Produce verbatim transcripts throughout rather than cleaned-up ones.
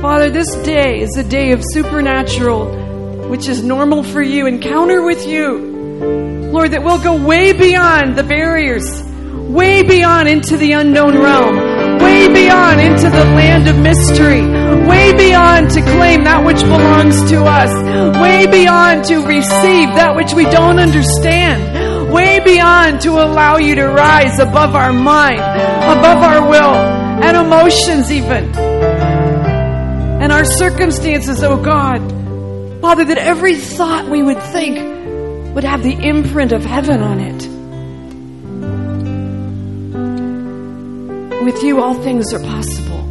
Father, this day is a day of supernatural, which is normal for you, encounter with you. Lord, that we'll go way beyond the barriers, way beyond into the unknown realm, way beyond into the land of mystery, way beyond to claim that which belongs to us, way beyond to receive that which we don't understand, way beyond to allow you to rise above our mind, above our will, and emotions even, and our circumstances, oh God. Father, that every thought we would think would have the imprint of heaven on it. With you, all things are possible.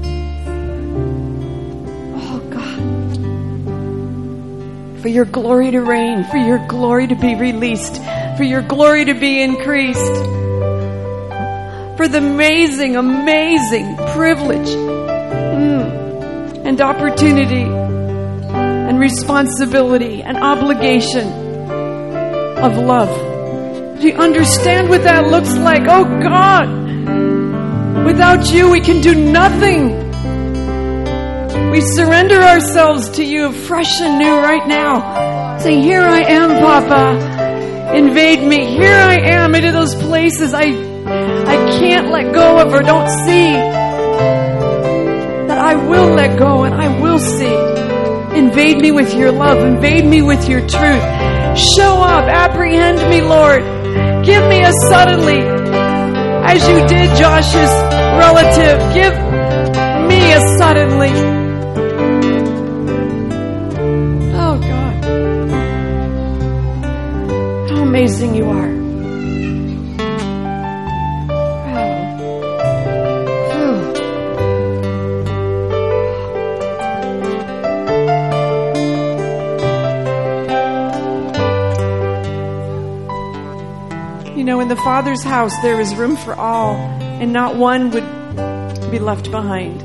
Oh, God. For your glory to reign, for your glory to be released, for your glory to be increased, for the amazing, amazing privilege mm, and opportunity and responsibility and obligation of love. Do you understand what that looks like? Oh, God. Without you, we can do nothing. We surrender ourselves to you fresh and new right now. Say, here I am, Papa. Invade me. Here I am into those places I, I can't let go of or don't see. That I will let go and I will see. Invade me with your love. Invade me with your truth. Show up. Apprehend me, Lord. Give me a suddenly. As you did Josh's relative, give me a suddenly. Oh, God. How amazing you are. You know, in the Father's house, there is room for all, and not one would be left behind.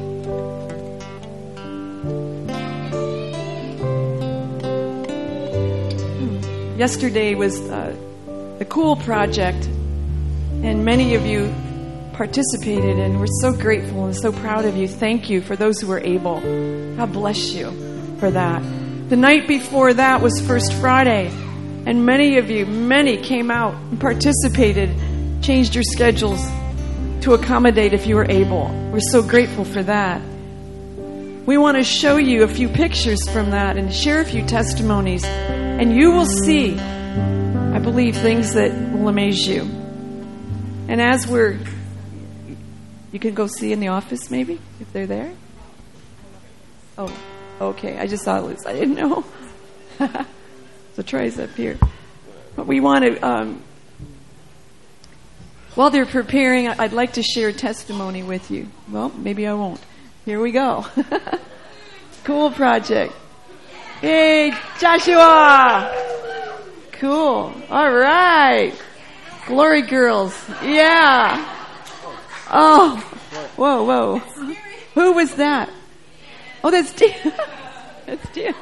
Yesterday was uh, the Cool Project, and many of you participated, and we're so grateful and so proud of you. Thank you for those who were able. God bless you for that. The night before that was First Friday. And many of you, many came out and participated, changed your schedules to accommodate if you were able. We're so grateful for that. We want to show you a few pictures from that and share a few testimonies. And you will see, I believe, things that will amaze you. And as we're, you can go see in the office maybe, if they're there. Oh, okay. I just saw Liz. I didn't know. So Trey's up here. But we want to, um, while they're preparing, I'd like to share a testimony with you. Well, maybe I won't. Here we go. Cool Project. Hey, Joshua. Cool. All right. Glory Girls. Yeah. Oh. Whoa, whoa. Who was that? Oh, that's Tia. That's Tia.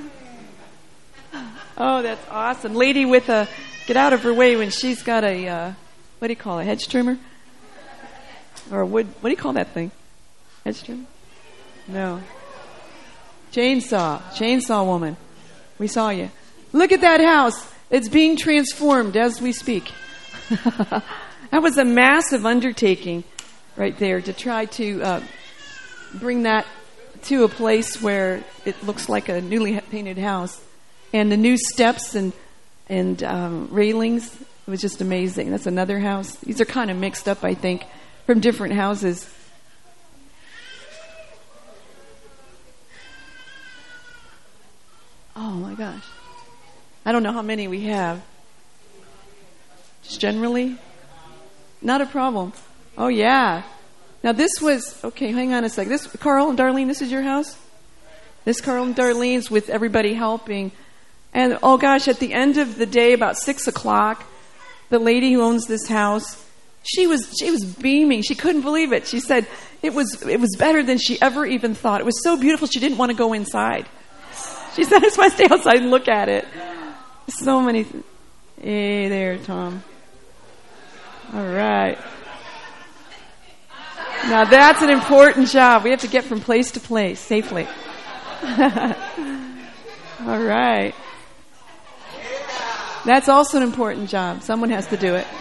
Oh, that's awesome. Lady with a, get out of her way when she's got a, uh, what do you call it, hedge trimmer? Or a wood, what do you call that thing? Hedge trimmer? No. Chainsaw. Chainsaw woman. We saw you. Look at that house. It's being transformed as we speak. That was a massive undertaking right there to try to uh, bring that to a place where it looks like a newly painted house. And the new steps and and um, railings, it was just amazing. That's another house. These are kind of mixed up, I think, from different houses. Oh, my gosh. I don't know how many we have. Just generally? Not a problem. Oh, yeah. Now, this was, okay, hang on a sec. This, Carl and Darlene, this is your house? This Carl and Darlene's with everybody helping. And, oh gosh, at the end of the day, about six o'clock, the lady who owns this house, she was she was beaming. She couldn't believe it. She said it was it was better than she ever even thought. It was so beautiful, she didn't want to go inside. She said, I just want to stay outside and look at it. So many. Th- hey there, Tom. All right. Now, that's an important job. We have to get from place to place safely. All right. That's also an important job. Someone has to do it.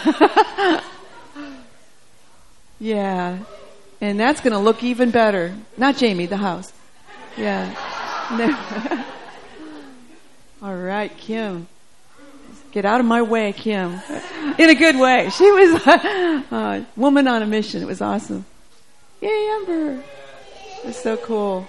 Yeah. And that's going to look even better. Not Jamie, the house. Yeah. All right, Kim. Get out of my way, Kim. In a good way. She was a uh, woman on a mission. It was awesome. Yay, Amber. It's so cool.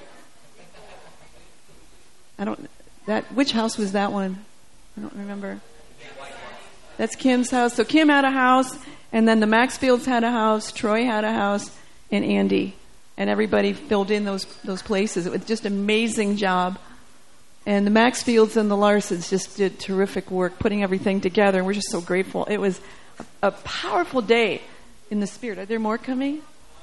I don't, that, which house was that one? I don't remember. That's Kim's house. So Kim had a house, and then the Maxfields had a house, Troy had a house, and Andy. And everybody filled in those those places. It was just an amazing job. And the Maxfields and the Larsons just did terrific work putting everything together. And we're just so grateful. It was a, a powerful day in the Spirit. Are there more coming?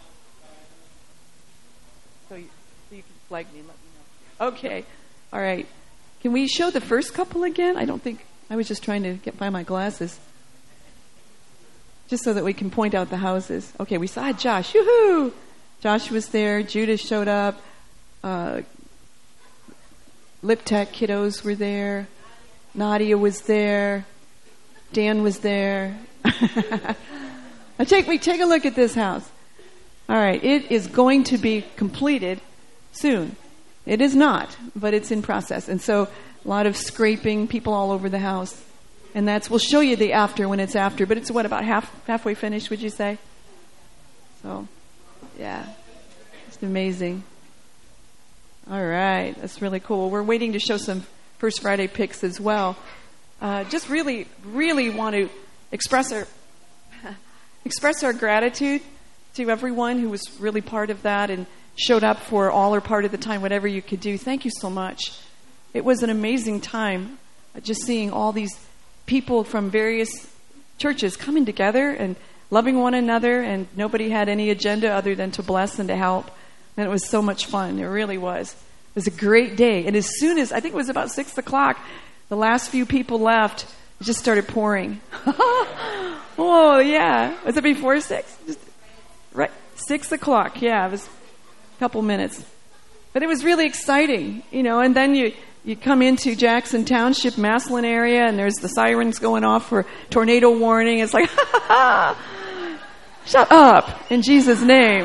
So you, so you can flag me and let me know. Okay. All right. Can we show the first couple again? I don't think... I was just trying to get by my glasses. Just so that we can point out the houses. Okay, we saw Josh. Yoo-hoo! Josh was there. Judah showed up. Uh, Lip Tech kiddos were there. Nadia was there. Dan was there. Now take, we take a look at this house. All right, it is going to be completed soon. It is not, but it's in process. And so a lot of scraping, people all over the house. And that's, we'll show you the after when it's after. But it's what, about half halfway finished, would you say? So, yeah. It's amazing. All right. That's really cool. We're waiting to show some First Friday pics as well. Uh, just really, really want to express our express our gratitude to everyone who was really part of that and showed up for all or part of the time, whatever you could do. Thank you so much. It was an amazing time, just seeing all these people from various churches coming together and loving one another, and nobody had any agenda other than to bless and to help. And it was so much fun. It really was. It was a great day. And as soon as, I think it was about six o'clock, the last few people left, it just started pouring. Oh, yeah. Was it before six? Just, right. Six o'clock. Yeah, it was a couple minutes. But it was really exciting, you know, and then you, you come into Jackson Township, Maslin area, and there's the sirens going off for tornado warning. It's like, ha, ha, ha. Shut up in Jesus' name.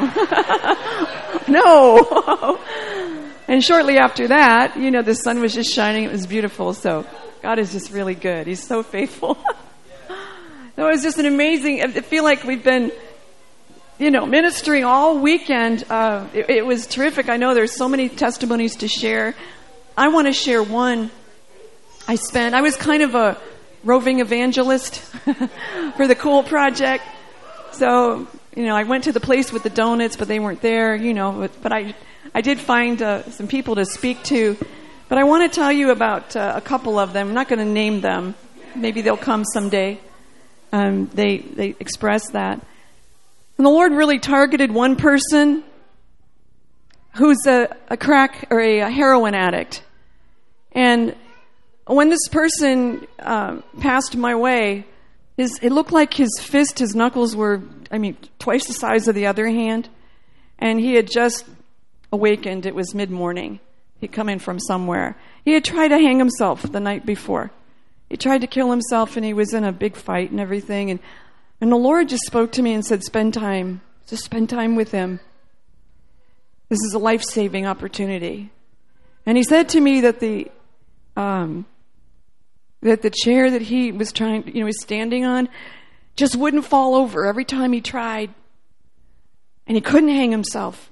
No. And shortly after that, you know, the sun was just shining. It was beautiful. So God is just really good. He's so faithful. It was just an amazing, I feel like we've been, you know, ministering all weekend. Uh, it, it was terrific. I know there's so many testimonies to share. I want to share one. I spent, I was kind of a roving evangelist for the Cool Project. So, you know, I went to the place with the donuts, but they weren't there, you know, but, but I, I did find uh, some people to speak to. But I want to tell you about uh, a couple of them. I'm not going to name them. Maybe they'll come someday. Um, they, they express that. And the Lord really targeted one person who's a, a crack or a, a heroin addict. And when this person uh, passed my way, his, it looked like his fist, his knuckles were, I mean, twice the size of the other hand. And he had just awakened. It was mid-morning. He'd come in from somewhere. He had tried to hang himself the night before. He tried to kill himself, and he was in a big fight and everything. And, and the Lord just spoke to me and said, spend time. Just spend time with him. This is a life-saving opportunity. And he said to me that the um, that the chair that he was trying, you know, was standing on, just wouldn't fall over every time he tried. And he couldn't hang himself.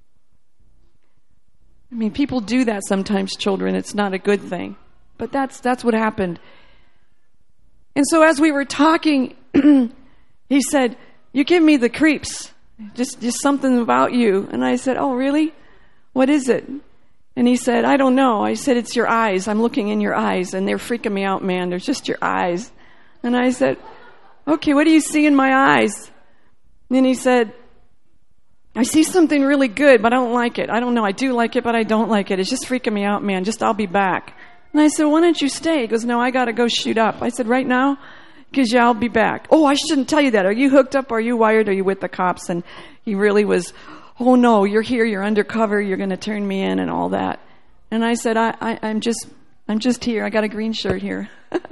I mean, people do that sometimes, children. It's not a good thing. But that's that's what happened. And so as we were talking, he said, you give me the creeps. Just just something about you. And I said, oh, really? What is it? And he said, I don't know. I said, it's your eyes. I'm looking in your eyes, and they're freaking me out, man. They're just your eyes. And I said, okay, what do you see in my eyes? And he said, I see something really good, but I don't like it. I don't know. I do like it, but I don't like it. It's just freaking me out, man. Just I'll be back. And I said, why don't you stay? He goes, no, I got to go shoot up. I said, right now? Because, yeah, I'll be back. Oh, I shouldn't tell you that. Are you hooked up? Are you wired? Are you with the cops? And he really was, oh, no, you're here. You're undercover. You're going to turn me in and all that. And I said, I, I, I'm just, I'm just here. I got a green shirt here.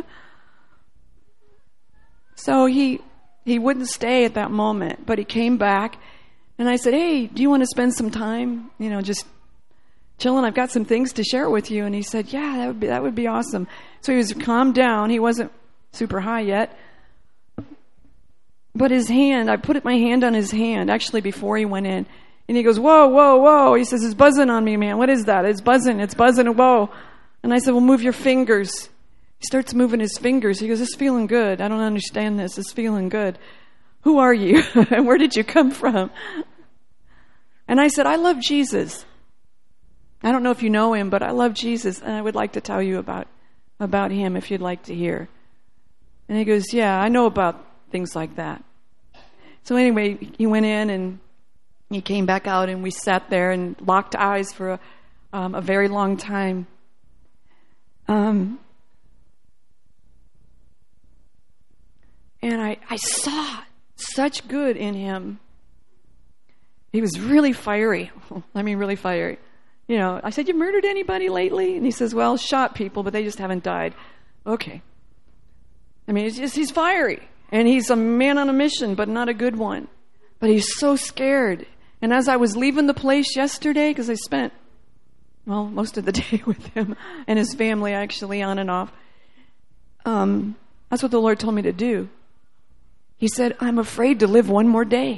So he, he wouldn't stay at that moment, but he came back, and I said, hey, do you want to spend some time, you know, just chilling? I've got some things to share with you. And he said, yeah, that would be, that would be awesome. So he was calmed down. He wasn't super high yet. But his hand, I put my hand on his hand, actually before he went in. And he goes, whoa, whoa, whoa. He says, it's buzzing on me, man. What is that? It's buzzing, it's buzzing, whoa. And I said, well, move your fingers. He starts moving his fingers. He goes, it's feeling good. I don't understand this. It's feeling good. Who are you? And where did you come from? And I said, I love Jesus. I don't know if you know him, but I love Jesus. And I would like to tell you about, about him if you'd like to hear. And he goes, yeah, I know about things like that. So anyway, he went in and he came back out, and we sat there and locked eyes for a, um, a very long time. Um, and I, I saw such good in him. He was really fiery. I mean, really fiery. You know, I said, you murdered anybody lately? And he says, well, shot people, but they just haven't died. Okay. I mean, it's just, he's fiery. And he's a man on a mission, but not a good one. But he's so scared. And as I was leaving the place yesterday, because I spent, well, most of the day with him and his family, actually, on and off, um, that's what the Lord told me to do. He said, I'm afraid to live one more day.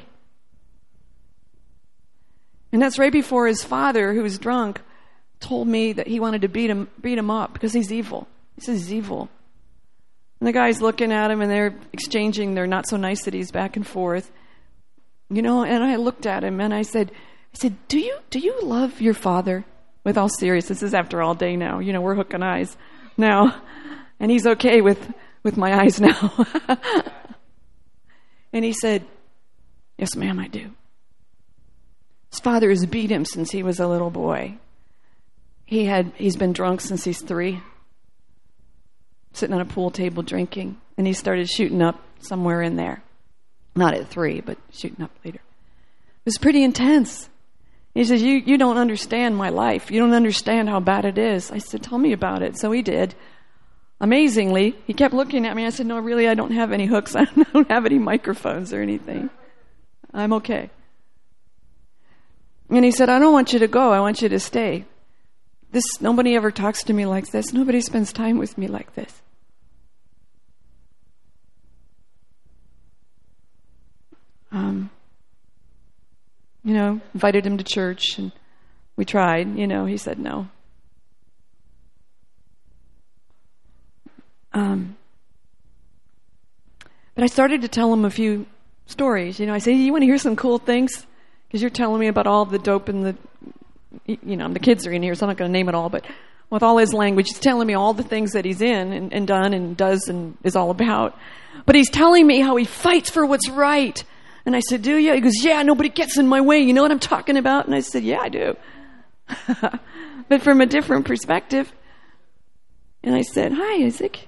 And that's right before his father, who was drunk, told me that he wanted to beat him, beat him up because he's evil. He says he's evil. And the guy's looking at him, and they're exchanging their not so niceties back and forth. You know, and I looked at him and I said, I said, do you do you love your father? With all seriousness, this is after all day now. You know, we're hooking eyes now. And he's okay with, with my eyes now. And he said, yes, ma'am, I do. His father has beat him since he was a little boy. He had he's been drunk since he's three. Sitting on a pool table drinking, and he started shooting up somewhere in there. Not at three, but shooting up later. It was pretty intense. He says, you, you don't understand my life. You don't understand how bad it is. I said, tell me about it. So he did. Amazingly, he kept looking at me. I said, no, really, I don't have any hooks. I don't have any microphones or anything. I'm okay. And he said, I don't want you to go. I want you to stay. This, nobody ever talks to me like this. Nobody spends time with me like this. Um, you know, invited him to church, and we tried. You know, he said no. Um, but I started to tell him a few stories. You know, I said, you want to hear some cool things? Because you're telling me about all the dope and the, you know, the kids are in here, so I'm not going to name it all, but with all his language, he's telling me all the things that he's in and, and done and does and is all about. But he's telling me how he fights for what's right. And I said, do you? He goes, yeah, nobody gets in my way. You know what I'm talking about? And I said, yeah, I do. But from a different perspective. And I said, hi, Isaac.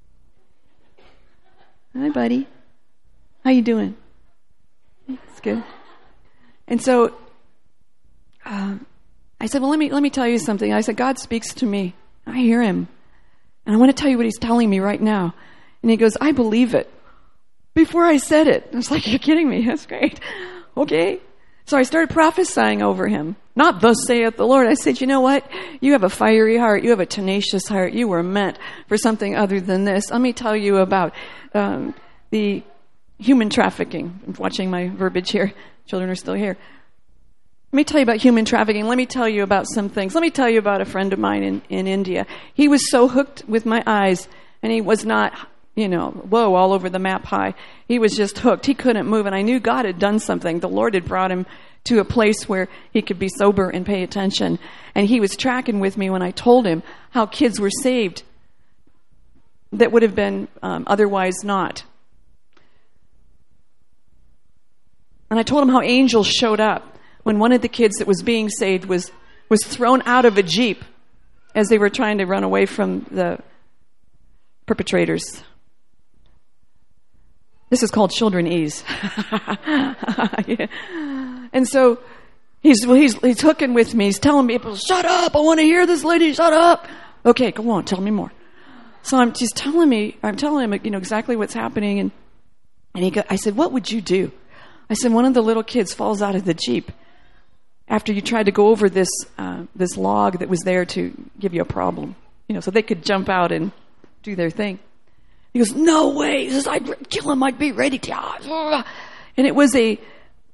Hi, buddy. How you doing? It's good. And so um, I said, well, let me let me tell you something. I said, God speaks to me. I hear him. And I want to tell you what he's telling me right now. And he goes, I believe it. Before I said it, I was like, you're kidding me. That's great. Okay. So I started prophesying over him. Not thus saith the Lord. I said, you know what? You have a fiery heart. You have a tenacious heart. You were meant for something other than this. Let me tell you about um, the human trafficking. I'm watching my verbiage here. Children are still here. Let me tell you about human trafficking. Let me tell you about some things. Let me tell you about a friend of mine in, in India. He was so hooked with my eyes, and he was not, you know, whoa, all over the map high. He was just hooked. He couldn't move, and I knew God had done something. The Lord had brought him to a place where he could be sober and pay attention. And he was tracking with me when I told him how kids were saved that would have been um, otherwise not. And I told him how angels showed up when one of the kids that was being saved was, was thrown out of a Jeep as they were trying to run away from the perpetrators. This is called children ease. Yeah. And so He's, he's, he's hooking with me. He's telling me, shut up. I want to hear this lady. Shut up. Okay, go on. Tell me more. So I'm just telling me, I'm telling him, you know, exactly what's happening. And, and he go, I said, what would you do? I said, one of the little kids falls out of the Jeep after you tried to go over this, uh, this log that was there to give you a problem, you know, so they could jump out and do their thing. He goes, no way. He says, I'd kill him. I'd be ready to. And it was a,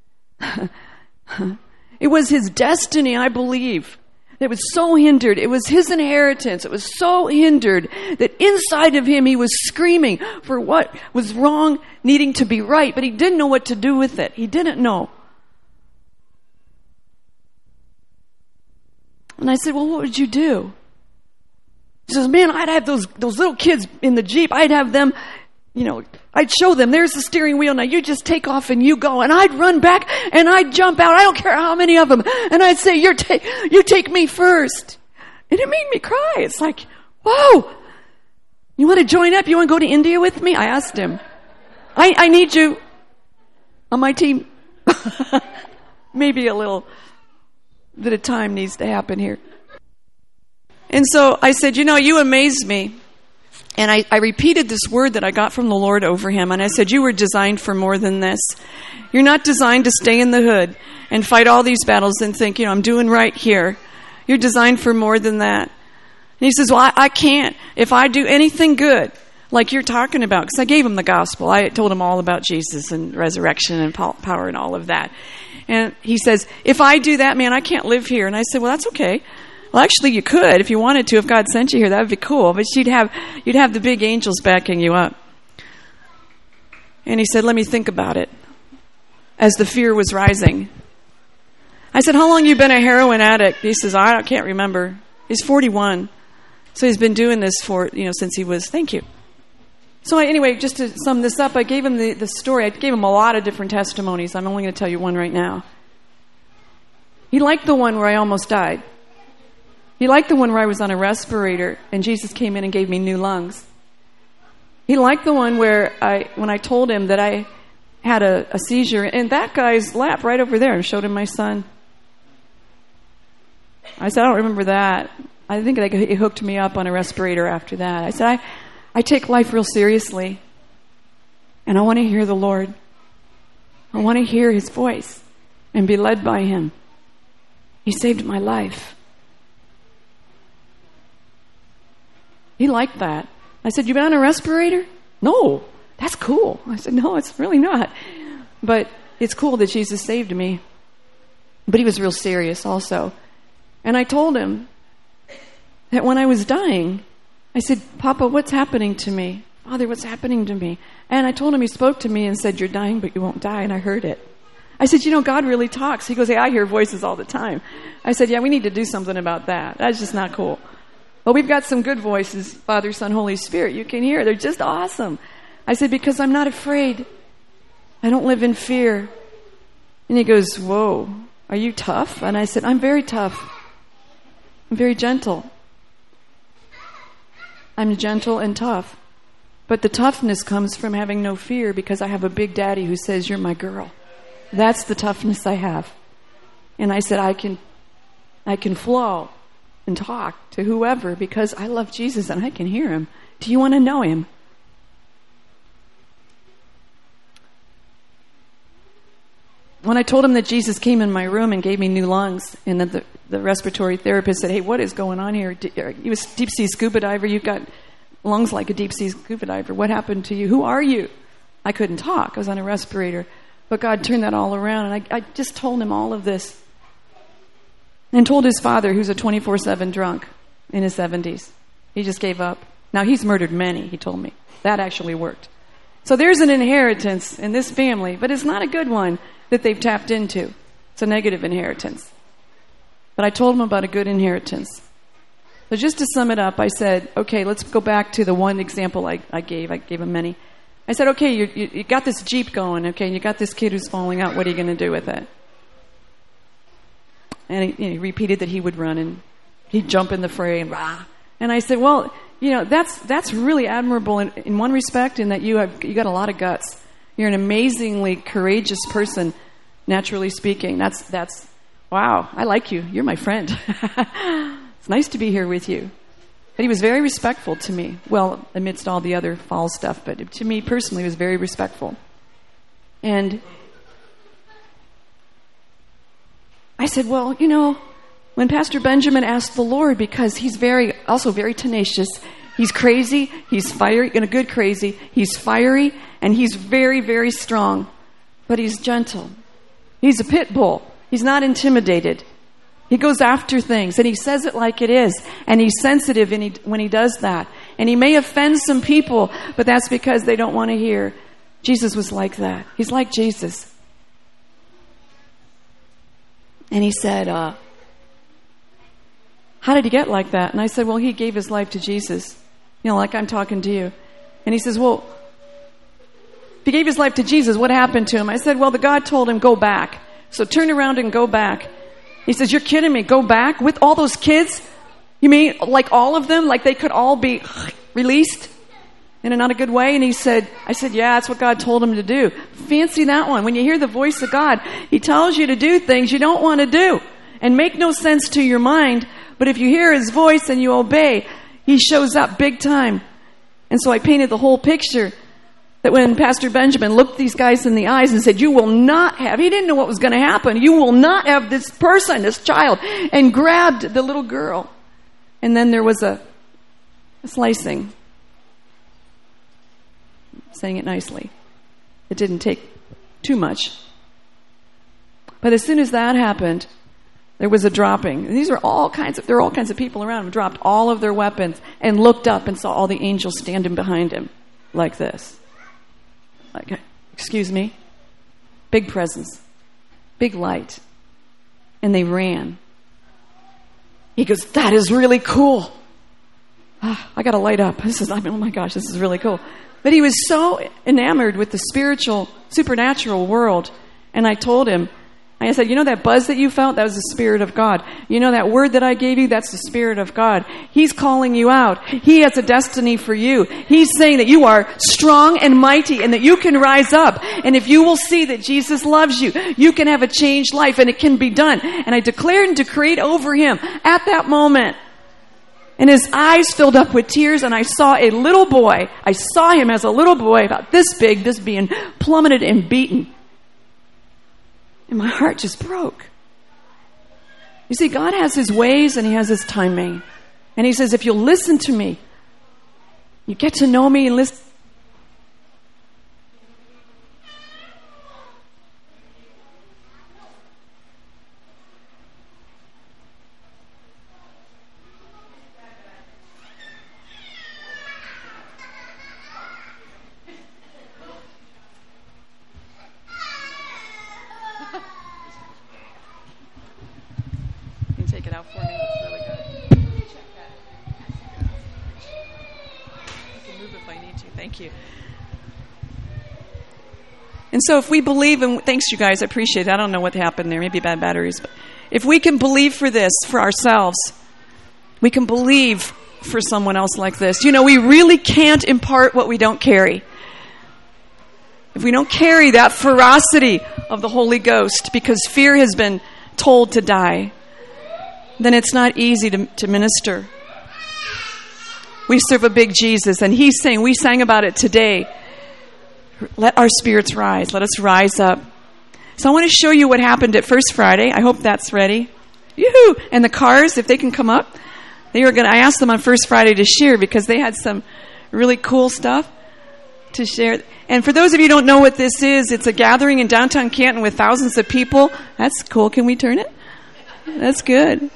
it was his destiny, I believe. It was so hindered. It was his inheritance. It was so hindered that inside of him he was screaming for what was wrong, needing to be right, but he didn't know what to do with it. He didn't know. And I said, well, what would you do? He says, man, I'd have those those little kids in the Jeep. I'd have them, you know, I'd show them, there's the steering wheel. Now you just take off and you go. And I'd run back and I'd jump out. I don't care how many of them. And I'd say, You're ta- you take me first. And it made me cry. It's like, whoa. You want to join up? You want to go to India with me? I asked him. I, I need you on my team. Maybe a little bit of time needs to happen here. And so I said, you know, you amaze me. And I, I repeated this word that I got from the Lord over him. And I said, you were designed for more than this. You're not designed to stay in the hood and fight all these battles and think, you know, I'm doing right here. You're designed for more than that. And he says, well, I, I can't. If I do anything good, like you're talking about, because I gave him the gospel. I told him all about Jesus and resurrection and power and all of that. And he says, if I do that, man, I can't live here. And I said, well, that's okay. Well, actually, you could if you wanted to. If God sent you here, that would be cool. But you'd have you'd have the big angels backing you up. And he said, let me think about it. As the fear was rising, I said, how long you been a heroin addict? He says, I can't remember. He's forty-one, so he's been doing this for you know since he was. Thank you. So I, anyway, just to sum this up, I gave him the, the story. I gave him a lot of different testimonies. I'm only going to tell you one right now. He liked the one where I almost died. He liked the one where I was on a respirator and Jesus came in and gave me new lungs. He liked the one where I, when I told him that I had a, a seizure in that guy's lap right over there and showed him my son. I said, I don't remember that. I think he hooked me up on a respirator after that. I said, I, I take life real seriously and I want to hear the Lord. I want to hear his voice and be led by him. He saved my life. He liked that. I said, you been on a respirator? No, that's cool. I said, no, it's really not. But it's cool that Jesus saved me. But he was real serious also. And I told him that when I was dying, I said, Papa, what's happening to me? Father, what's happening to me? And I told him, he spoke to me and said, you're dying, but you won't die. And I heard it. I said, you know, God really talks. He goes, hey, I hear voices all the time. I said, yeah, we need to do something about that. That's just not cool. Well, we've got some good voices, Father, Son, Holy Spirit. You can hear. They're just awesome. I said, because I'm not afraid. I don't live in fear. And he goes, whoa, are you tough? And I said, I'm very tough. I'm very gentle. I'm gentle and tough. But the toughness comes from having no fear because I have a big daddy who says, you're my girl. That's the toughness I have. And I said, I can, I can flow and talk to whoever because I love Jesus and I can hear him. Do you want to know him? When I told him that Jesus came in my room and gave me new lungs, and that the, the respiratory therapist said, hey, what is going on here? You was deep sea scuba diver. You've got lungs like a deep sea scuba diver. What happened to you? Who are you? I couldn't talk. I was on a respirator. But God turned that all around. And I, I just told him all of this. And told his father, who's a twenty-four seven drunk in his seventies. He just gave up. Now, he's murdered many, he told me. That actually worked. So there's an inheritance in this family, but it's not a good one that they've tapped into. It's a negative inheritance. But I told him about a good inheritance. So just to sum it up, I said, okay, let's go back to the one example I, I gave. I gave him many. I said, okay, you, you, you got this Jeep going, okay, and you got this kid who's falling out. What are you going to do with it? And he, you know, he repeated that he would run and he'd jump in the fray and rah. And I said, well, you know, that's that's really admirable in, in one respect, in that you have you got a lot of guts. You're an amazingly courageous person, naturally speaking. That's that's wow, I like you. You're my friend. It's nice to be here with you. But he was very respectful to me. Well, amidst all the other foul stuff, but to me personally, he was very respectful. And I said, well, you know, when Pastor Benjamin asked the Lord, because he's very, also very tenacious, he's crazy, he's fiery, in a good crazy, he's fiery, and he's very, very strong, but he's gentle. He's a pit bull. He's not intimidated. He goes after things, and he says it like it is, and he's sensitive in he, when he does that. And he may offend some people, but that's because they don't want to hear. Jesus was like that. He's like Jesus. And he said, uh, how did he get like that? And I said, well, he gave his life to Jesus. You know, like I'm talking to you. And he says, well, if he gave his life to Jesus, what happened to him? I said, well, the God told him, go back. So turn around and go back. He says, you're kidding me. Go back with all those kids? You mean like all of them? Like they could all be released in a not a good way? And he said, I said, yeah, that's what God told him to do. Fancy that one. When you hear the voice of God, he tells you to do things you don't want to do and make no sense to your mind. But if you hear his voice and you obey, he shows up big time. And so I painted the whole picture that when Pastor Benjamin looked these guys in the eyes and said, you will not have, he didn't know what was going to happen. You will not have this person, this child, and grabbed the little girl. And then there was a, a slicing. Saying it nicely. It didn't take too much. But as soon as that happened, there was a dropping. And these are all kinds of, there are all kinds of people around him, dropped all of their weapons and looked up and saw all the angels standing behind him like this. Like, excuse me? Big presence. Big light. And they ran. He goes, that is really cool. Ah, I got to light up. This is, I mean, oh my gosh, this is really cool. But he was so enamored with the spiritual, supernatural world. And I told him, I said, you know that buzz that you felt? That was the Spirit of God. You know that word that I gave you? That's the Spirit of God. He's calling you out. He has a destiny for you. He's saying that you are strong and mighty and that you can rise up. And if you will see that Jesus loves you, you can have a changed life and it can be done. And I declared and decreed over him at that moment. And his eyes filled up with tears, and I saw a little boy. I saw him as a little boy, about this big, this being plummeted and beaten. And my heart just broke. You see, God has his ways and he has his timing. And he says, if you'll listen to me, you get to know me and listen. And so if we believe, and thanks you guys, I appreciate it. I don't know what happened there, maybe bad batteries. But if we can believe for this, for ourselves, we can believe for someone else like this. You know, we really can't impart what we don't carry. If we don't carry that ferocity of the Holy Ghost, because fear has been told to die, then it's not easy to, to minister. We serve a big Jesus, and he's saying, we sang about it today, let our spirits rise. Let us rise up. So I want to show you what happened at First Friday. I hope that's ready. Yoo-hoo! And the cars, if they can come up, they were going to, I asked them on First Friday to share because they had some really cool stuff to share. And for those of you who don't know what this is, it's a gathering in downtown Canton with thousands of people. That's cool. Can we turn it? That's good.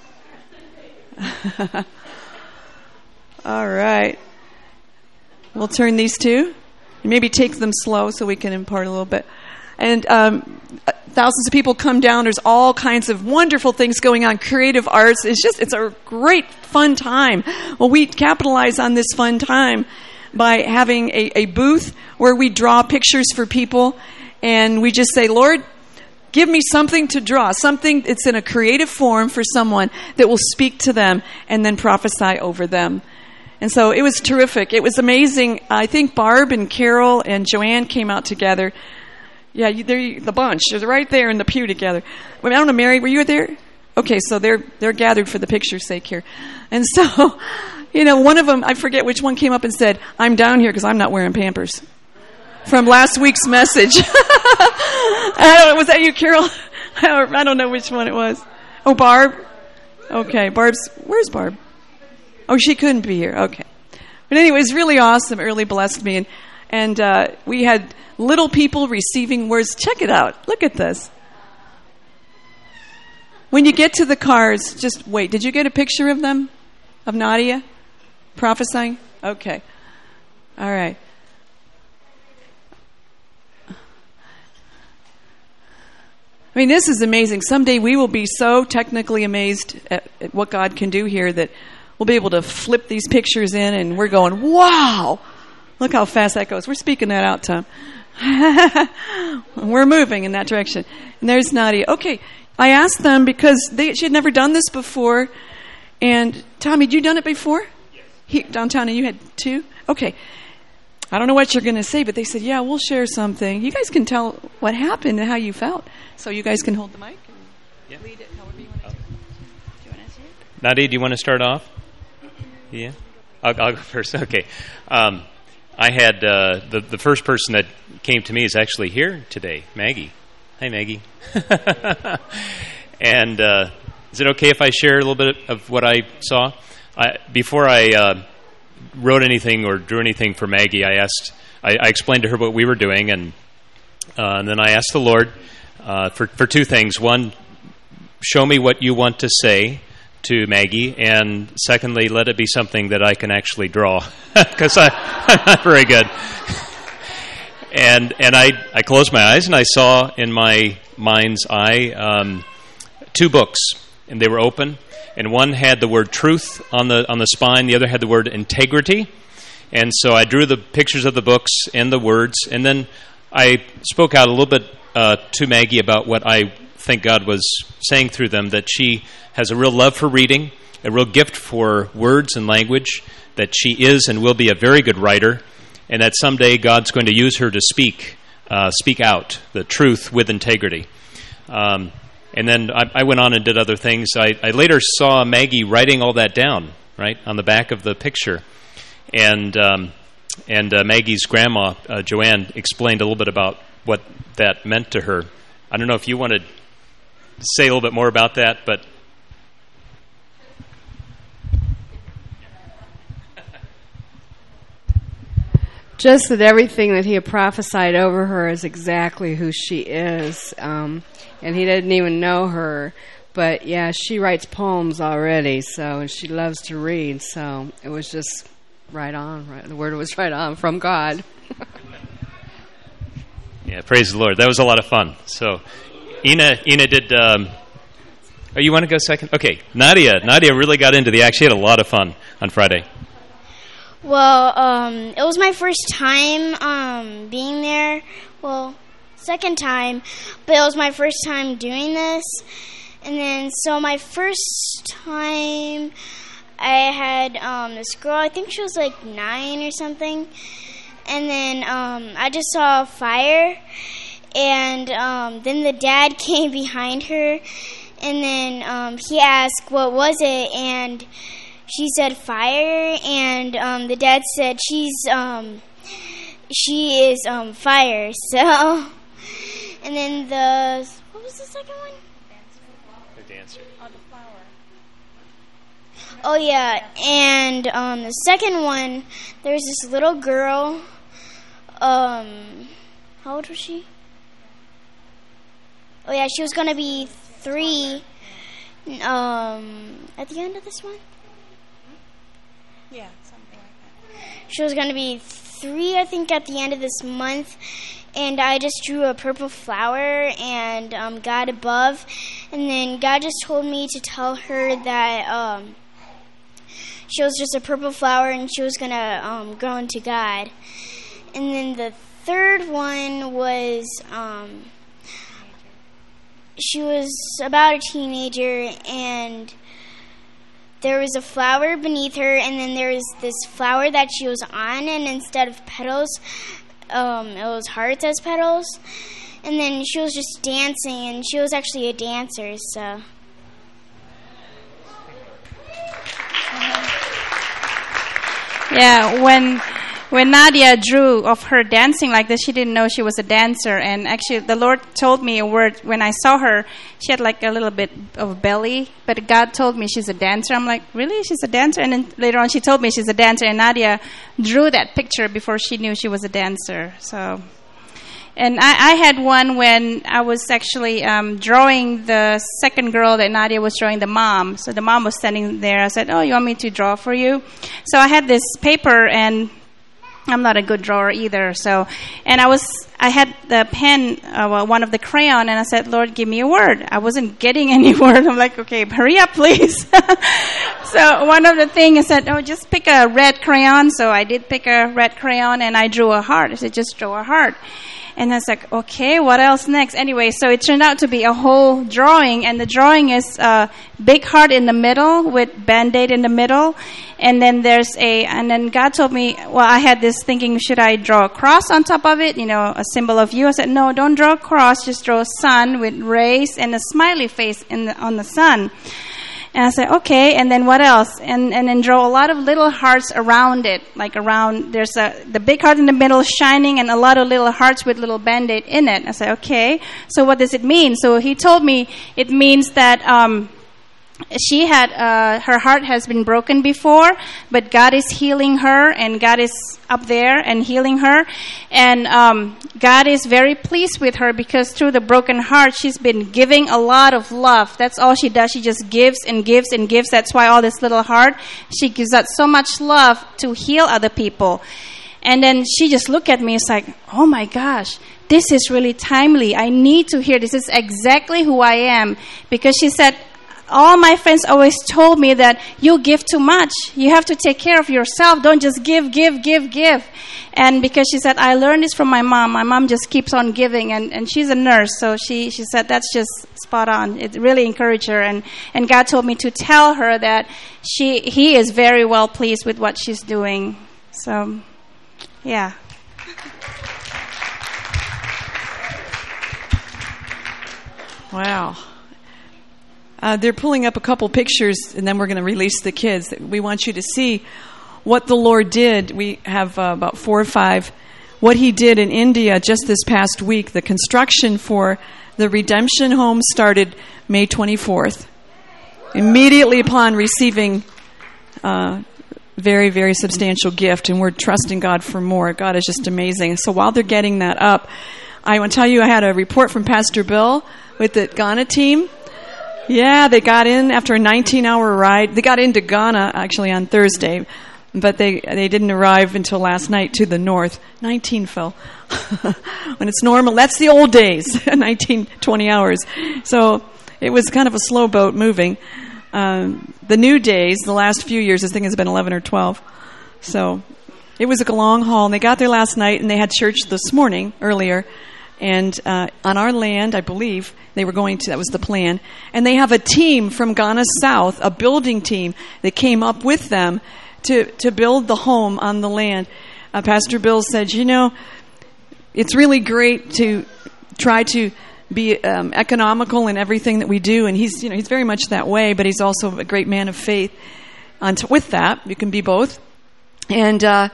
All right. We'll turn these two. Maybe take them slow so we can impart a little bit. And um, thousands of people come down. There's all kinds of wonderful things going on. Creative arts. It's just, it's a great, fun time. Well, we capitalize on this fun time by having a, a booth where we draw pictures for people. And we just say, Lord, give me something to draw, something that's in a creative form for someone that will speak to them and then prophesy over them. And so it was terrific. It was amazing. I think Barb and Carol and Joanne came out together Yeah, you, there, you, the bunch. They're right there in the pew together. I, mean, I don't know, Mary, were you there? Okay, so they're they're gathered for the picture's sake here. And so, you know, one of them, I forget which one, came up and said, I'm down here because I'm not wearing Pampers. From last week's message. I don't know, was that you, Carol? I don't know which one it was. Oh, Barb? Okay, Barb's, where's Barb? Oh, she couldn't be here. Okay. But anyway, it was really awesome. It really blessed me. And, and uh, we had little people receiving words. Check it out. Look at this. When you get to the cars, just wait. Did you get a picture of them? Of Nadia prophesying? Okay. All right. I mean, this is amazing. Someday we will be so technically amazed at, at what God can do here that we'll be able to flip these pictures in and we're going, wow! Look how fast that goes. We're speaking that out, Tom. We're moving in that direction. And there's Nadia. Okay, I asked them because they, she had never done this before. And, Tommy, had you done it before? Yes. He, downtown, and you had two? Okay. I don't know what you're going to say, but they said, yeah, we'll share something. You guys can tell what happened and how you felt. So you guys can hold the mic and yeah. lead it however you want to do it. Do you want to do it? Nadia, do you want to start off? Yeah? I'll, I'll go first. Okay. Um, I had, uh, the, the first person that came to me is actually here today, Maggie. Hi, Maggie. And uh, is it okay if I share a little bit of what I saw? I, before I... Uh, wrote anything or drew anything for Maggie, I asked, I, I explained to her what we were doing, and, uh, and then I asked the Lord uh, for, for two things. One, show me what you want to say to Maggie, and secondly, let it be something that I can actually draw, because I'm not very good. and and I, I closed my eyes, and I saw in my mind's eye um, two books, and they were open. And one had the word truth on the on the spine. The other had the word integrity. And so I drew the pictures of the books and the words. And then I spoke out a little bit uh, to Maggie about what I think God was saying through them, that she has a real love for reading, a real gift for words and language, that she is and will be a very good writer, and that someday God's going to use her to speak, uh, speak out the truth with integrity. Um And then I, I went on and did other things. I, I later saw Maggie writing all that down, right, on the back of the picture. And um, and uh, Maggie's grandma, uh, Joanne, explained a little bit about what that meant to her. I don't know if you wanted to say a little bit more about that, but... Just that everything that he had prophesied over her is exactly who she is. Um, and he didn't even know her. But, yeah, she writes poems already, so, and she loves to read. So it was just right on. Right, the word was right on from God. Yeah, praise the Lord. That was a lot of fun. So Ina, Ina did... Um, oh, you want to go second? Okay, Nadia. Nadia really got into the act. She had a lot of fun on Friday. Well, um, it was my first time um, being there. Well, second time, but it was my first time doing this. And then, so my first time, I had um, this girl, I think she was like nine or something. And then um, I just saw fire. And um, then the dad came behind her. And then um, he asked, what was it? And she said fire, and um, the dad said she's um, she is um, fire. So, and then the what was the second one? The dancer. Oh, the flower. Oh yeah, and um, the second one, there was this little girl. Um, how old was she? Oh yeah, she was gonna be three. Um, at the end of this one. Yeah, something like that. She was going to be three, I think, at the end of this month. And I just drew a purple flower and um, God above. And then God just told me to tell her that um, she was just a purple flower and she was going to um, grow into God. And then the third one was... Um, she was about a teenager, and there was a flower beneath her, and then there was this flower that she was on, and instead of petals, um, it was hearts as petals. and then she was just dancing, and she was actually a dancer, so. Yeah, when when Nadia drew of her dancing like this, she didn't know she was a dancer. And actually, the Lord told me a word when I saw her. She had like a little bit of belly, but God told me she's a dancer. I'm like, really? She's a dancer? And then later on, she told me she's a dancer. And Nadia drew that picture before she knew she was a dancer. So, and I, I had one when I was actually um, drawing the second girl that Nadia was drawing, the mom. So the mom was standing there. I said, oh, you want me to draw for you? So I had this paper, and I'm not a good drawer either. So, and I was, I had the pen, uh, well, one of the crayon, and I said, Lord, give me a word. I wasn't getting any word. I'm like, okay, hurry up, please. So one of the things I said, oh, just pick a red crayon. So I did pick a red crayon, and I drew a heart. I said, just draw a heart. And I was like, okay, what else next? Anyway, so it turned out to be a whole drawing, and the drawing is a big heart in the middle with Band-Aid in the middle. And then there's a, and then God told me, well, I had this thinking, should I draw a cross on top of it? You know, a symbol of you. I said, no, don't draw a cross, just draw a sun with rays and a smiley face in the, on the sun. And I said, okay, and then what else? And and then draw a lot of little hearts around it, like around, there's a the big heart in the middle shining and a lot of little hearts with little Band-Aid in it. I said, okay, so what does it mean? So he told me it means that um, she had, uh, her heart has been broken before, but God is healing her, and God is up there and healing her. And um, God is very pleased with her because through the broken heart, she's been giving a lot of love. That's all she does. She just gives and gives and gives. That's why all this little heart, she gives out so much love to heal other people. And then she just looked at me. It's like, oh my gosh, this is really timely. I need to hear this. This is exactly who I am. Because she said, all my friends always told me that you give too much. You have to take care of yourself. Don't just give, give, give, give. And because she said, I learned this from my mom. My mom just keeps on giving. And, and she's a nurse. So she, she said, that's just spot on. It really encouraged her. And, and God told me to tell her that she he is very well pleased with what she's doing. So, yeah. Wow. Uh, they're pulling up a couple pictures, and then we're going to release the kids. We want you to see what the Lord did. We have uh, about four or five. What He did in India just this past week. The construction for the Redemption Home started May twenty-fourth. Immediately upon receiving uh, very, very substantial gift, and we're trusting God for more. God is just amazing. So while they're getting that up, I want to tell you I had a report from Pastor Bill with the Ghana team. Yeah, they got in after a nineteen-hour ride. They got into Ghana, actually, on Thursday, but they they didn't arrive until last night to the north. nineteen, Phil. When it's normal, that's the old days, nineteen, twenty hours. So it was kind of a slow boat moving. Um, the new days, the last few years, this thing has been eleven or twelve. So it was a long haul, and they got there last night, and they had church this morning, earlier. And uh, on our land, I believe, they were going to, that was the plan. And they have a team from Ghana South, a building team that came up with them to, to build the home on the land. Uh, Pastor Bill said, you know, it's really great to try to be um, economical in everything that we do. And he's, you know, he's very much that way, but he's also a great man of faith. On t- with that, you can be both. And uh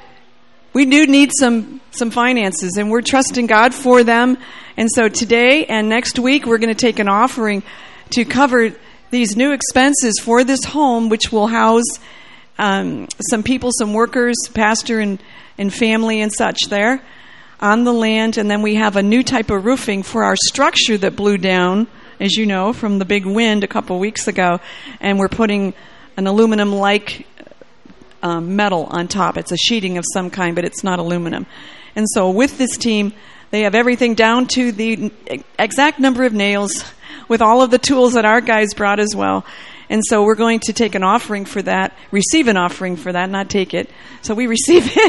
we do need some some finances, and we're trusting God for them. And so today and next week, we're going to take an offering to cover these new expenses for this home, which will house um, some people, some workers, pastor and, and family and such there on the land. And then we have a new type of roofing for our structure that blew down, as you know, from the big wind a couple weeks ago. And we're putting an aluminum-like Um, metal on top. It's a sheeting of some kind, but it's not aluminum. And so with this team, they have everything down to the exact number of nails with all of the tools that our guys brought as well. And so we're going to take an offering for that, receive an offering for that, not take it. So we receive it.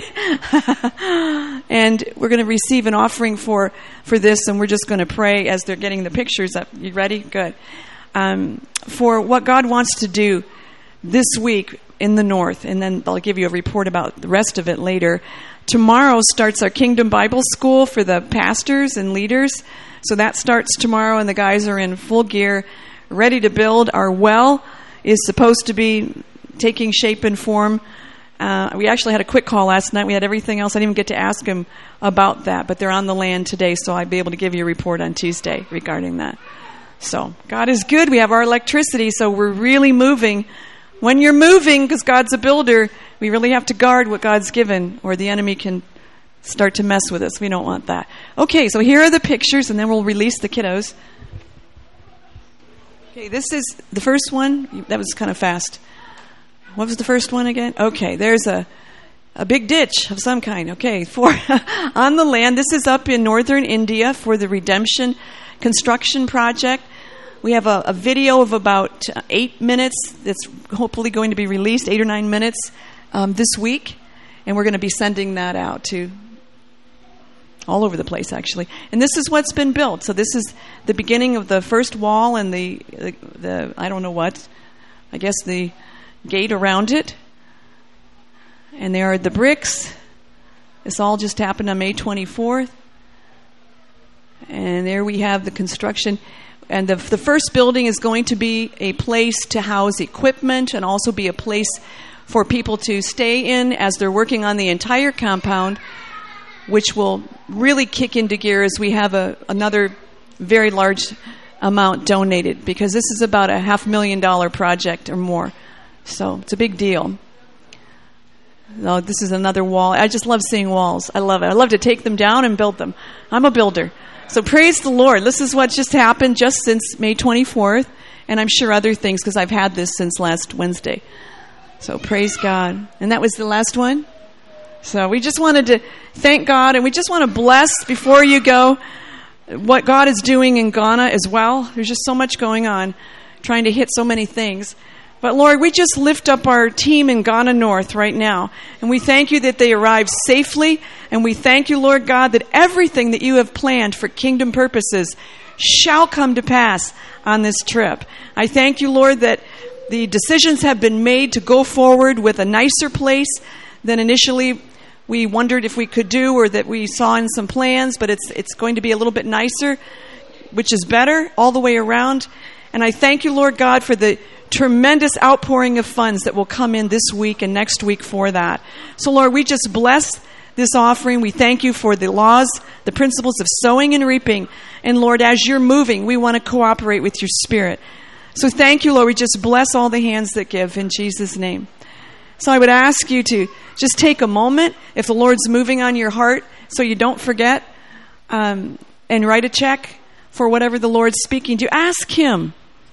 And we're going to receive an offering for, for this, and we're just going to pray as they're getting the pictures up. You ready? Good. Um, for what God wants to do this week in the north, and then I'll give you a report about the rest of it later. Tomorrow starts our Kingdom Bible School for the pastors and leaders. So that starts tomorrow, and the guys are in full gear, ready to build. Our well is supposed to be taking shape and form. Uh, we actually had a quick call last night. We had everything else. I didn't even get to ask them about that, but they're on the land today, so I'll be able to give you a report on Tuesday regarding that. So God is good. We have our electricity, so we're really moving. When you're moving, because God's a builder, we really have to guard what God's given, or the enemy can start to mess with us. We don't want that. Okay, so here are the pictures, and then we'll release the kiddos. Okay, this is the first one. That was kind of fast. What was the first one again? Okay, there's a a big ditch of some kind. Okay, for on the land. This is up in northern India for the Redemption construction project. We have a, a video of about eight minutes that's hopefully going to be released, eight or nine minutes um, this week, and we're going to be sending that out to all over the place, actually. And this is what's been built. So this is the beginning of the first wall and the, the, the I don't know what, I guess the gate around it. And there are the bricks. This all just happened on May twenty-fourth. And there we have the construction. And the, the first building is going to be a place to house equipment and also be a place for people to stay in as they're working on the entire compound, which will really kick into gear as we have a, another very large amount donated, because this is about a half million dollar project or more. So it's a big deal. No, this is another wall. I just love seeing walls. I love it. I love to take them down and build them. I'm a builder. So praise the Lord. This is what just happened just since May twenty-fourth, and I'm sure other things, because I've had this since last Wednesday. So praise God. And that was the last one? So we just wanted to thank God, and we just want to bless before you go what God is doing in Ghana as well. There's just so much going on, trying to hit so many things. But Lord, we just lift up our team in Ghana North right now, and we thank you that they arrived safely, and we thank you, Lord God, that everything that you have planned for kingdom purposes shall come to pass on this trip. I thank you, Lord, that the decisions have been made to go forward with a nicer place than initially we wondered if we could do, or that we saw in some plans, but it's it's going to be a little bit nicer, which is better all the way around. And I thank you, Lord God, for the tremendous outpouring of funds that will come in this week and next week for that. So, Lord, we just bless this offering. We thank you for the laws, the principles of sowing and reaping. And, Lord, as you're moving, we want to cooperate with your Spirit. So thank you, Lord. We just bless all the hands that give in Jesus' name. So I would ask you to just take a moment, if the Lord's moving on your heart, so you don't forget, um, and write a check for whatever the Lord's speaking to. Ask Him.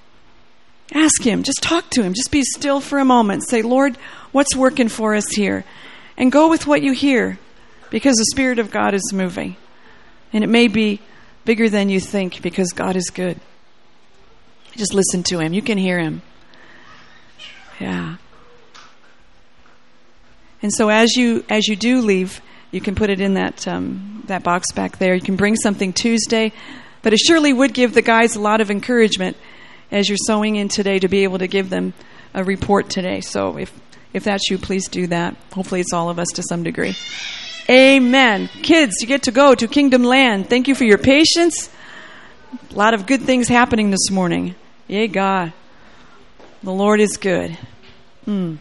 Ask Him. Just talk to Him. Just be still for a moment. Say, Lord, what's working for us here? And go with what you hear, because the Spirit of God is moving. And it may be bigger than you think, because God is good. Just listen to Him. You can hear Him. Yeah. And so as you as you do leave, you can put it in that um, that box back there. You can bring something Tuesday. But it surely would give the guys a lot of encouragement as you're sewing in today to be able to give them a report today. So if, if that's you, please do that. Hopefully it's all of us to some degree. Amen. Kids, you get to go to Kingdom Land. Thank you for your patience. A lot of good things happening this morning. Yay, God. The Lord is good. Hmm.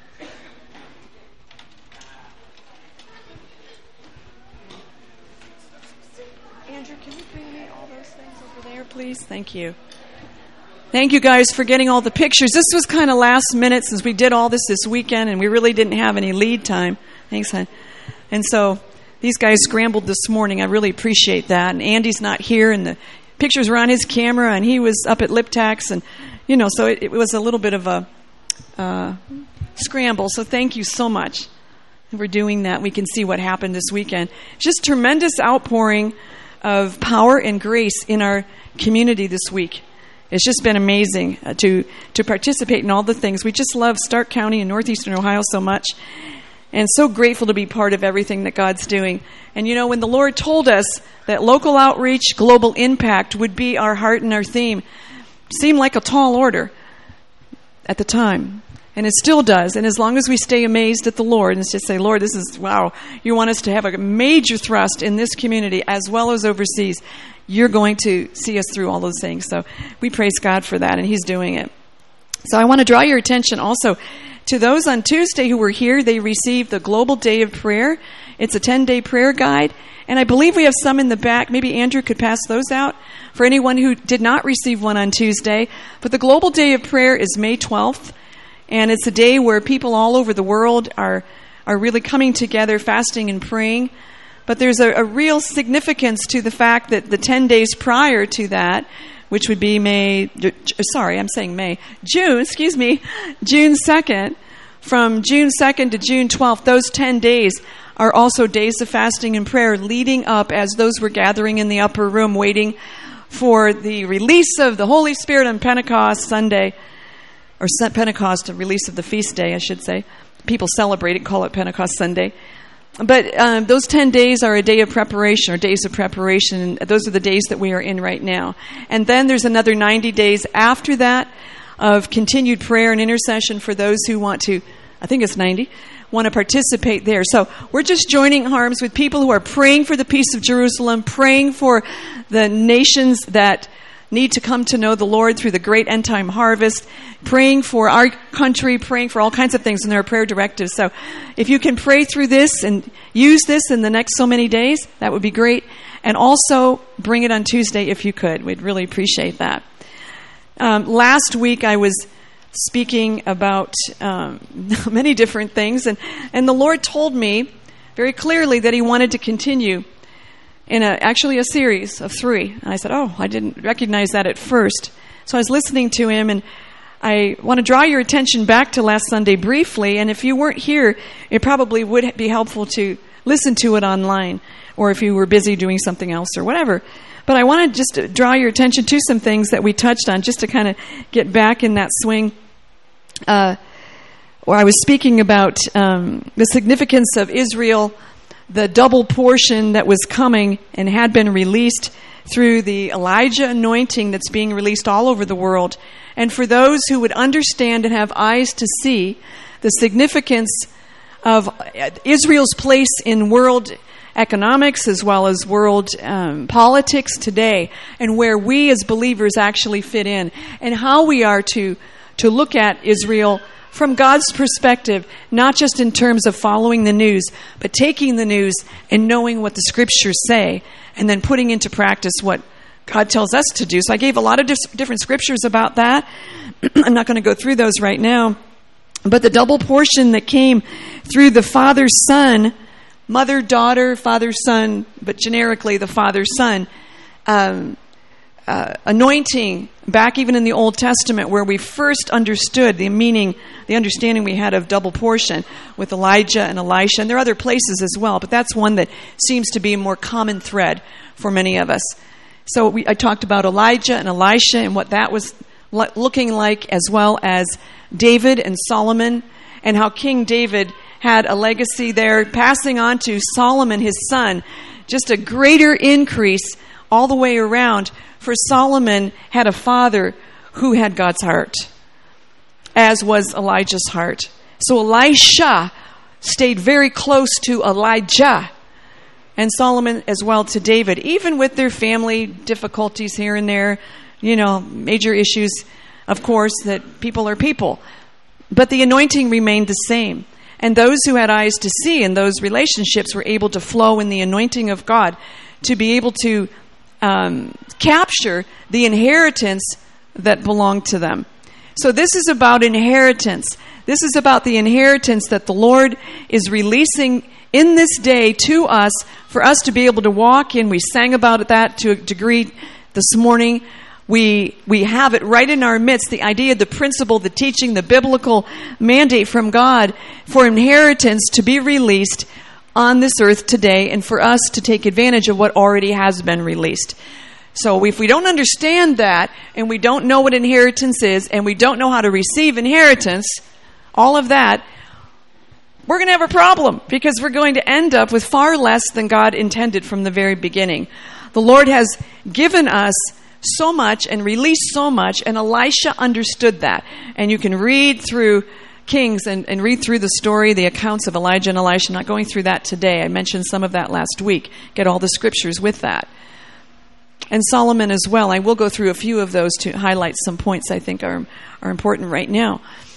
Andrew, can you bring me all those things over there, please? Thank you. Thank you guys for getting all the pictures. This was kind of last minute since we did all this this weekend, and we really didn't have any lead time. Thanks, hon. And so these guys scrambled this morning. I really appreciate that. And Andy's not here, and the pictures were on his camera, and he was up at Liptax, and you know, so it, it was a little bit of a uh, scramble. So thank you so much for doing that. We can see what happened this weekend. Just tremendous outpouring of power and grace in our community this week. It's just been amazing uh, to to participate in all the things. We just love Stark County and Northeastern Ohio so much, and so grateful to be part of everything that God's doing. And you know, when the Lord told us that local outreach, global impact would be our heart and our theme, it seemed like a tall order at the time. And it still does. And as long as we stay amazed at the Lord and just say, Lord, this is, wow, you want us to have a major thrust in this community as well as overseas, you're going to see us through all those things. So we praise God for that, and He's doing it. So I want to draw your attention also to those on Tuesday who were here. They received the Global Day of Prayer. It's a ten-day prayer guide. And I believe we have some in the back. Maybe Andrew could pass those out for anyone who did not receive one on Tuesday. But the Global Day of Prayer is May twelfth. And it's a day where people all over the world are are really coming together, fasting and praying. But there's a, a real significance to the fact that the ten days prior to that, which would be May, sorry, I'm saying May, June, excuse me, June second, from June second to June twelfth, those ten days are also days of fasting and prayer leading up as those were gathering in the upper room waiting for the release of the Holy Spirit on Pentecost Sunday, or Pentecost, a release of the feast day, I should say. People celebrate it, call it Pentecost Sunday. But um, those ten days are a day of preparation, or days of preparation. And those are the days that we are in right now. And then there's another ninety days after that of continued prayer and intercession for those who want to, I think it's ninety, want to participate there. So we're just joining arms with people who are praying for the peace of Jerusalem, praying for the nations that need to come to know the Lord through the great end time harvest, praying for our country, praying for all kinds of things, and there are prayer directives. So if you can pray through this and use this in the next so many days, that would be great. And also bring it on Tuesday if you could. We'd really appreciate that. Um, last week I was speaking about um, many different things, and, and the Lord told me very clearly that He wanted to continue in a, actually a series of three. And I said, oh, I didn't recognize that at first. So I was listening to Him, and I want to draw your attention back to last Sunday briefly. And if you weren't here, it probably would be helpful to listen to it online, or if you were busy doing something else or whatever. But I want to just draw your attention to some things that we touched on, just to kind of get back in that swing. Uh, where I was speaking about um, the significance of Israel, the double portion that was coming and had been released through the Elijah anointing that's being released all over the world. And for those who would understand and have eyes to see the significance of Israel's place in world economics as well as world um, politics today, and where we as believers actually fit in, and how we are to to look at Israel from God's perspective, not just in terms of following the news, but taking the news and knowing what the Scriptures say, and then putting into practice what God tells us to do. So I gave a lot of dis- different Scriptures about that. I'm not going to go through those right now. But the double portion that came through the Father, Son, mother, daughter, Father, Son, but generically the Father, Son, um, uh, anointing, back even in the Old Testament, where we first understood the meaning, the understanding we had of double portion with Elijah and Elisha. And there are other places as well, but that's one that seems to be a more common thread for many of us. So we, I talked about Elijah and Elisha and what that was lo- looking like, as well as David and Solomon, and how King David had a legacy there, passing on to Solomon, his son, just a greater increase all the way around. For Solomon had a father who had God's heart, as was Elijah's heart. So Elisha stayed very close to Elijah, and Solomon as well to David, even with their family difficulties here and there, you know, major issues, of course, that people are people. But the anointing remained the same. And those who had eyes to see in those relationships were able to flow in the anointing of God to be able to um, capture the inheritance that belonged to them. So this is about inheritance. This is about the inheritance that the Lord is releasing in this day to us, for us to be able to walk in. We sang about that to a degree this morning. We we have it right in our midst, the idea, the principle, the teaching, the biblical mandate from God for inheritance to be released on this earth today, and for us to take advantage of what already has been released. So if we don't understand that, and we don't know what inheritance is, and we don't know how to receive inheritance, all of that, we're going to have a problem, because we're going to end up with far less than God intended from the very beginning. The Lord has given us so much and released so much, and Elisha understood that. And you can read through Kings and, and read through the story, the accounts of Elijah and Elisha. I'm not going through that today. I mentioned some of that last week. Get all the scriptures with that. And Solomon as well. I will go through a few of those to highlight some points I think are, are important right now.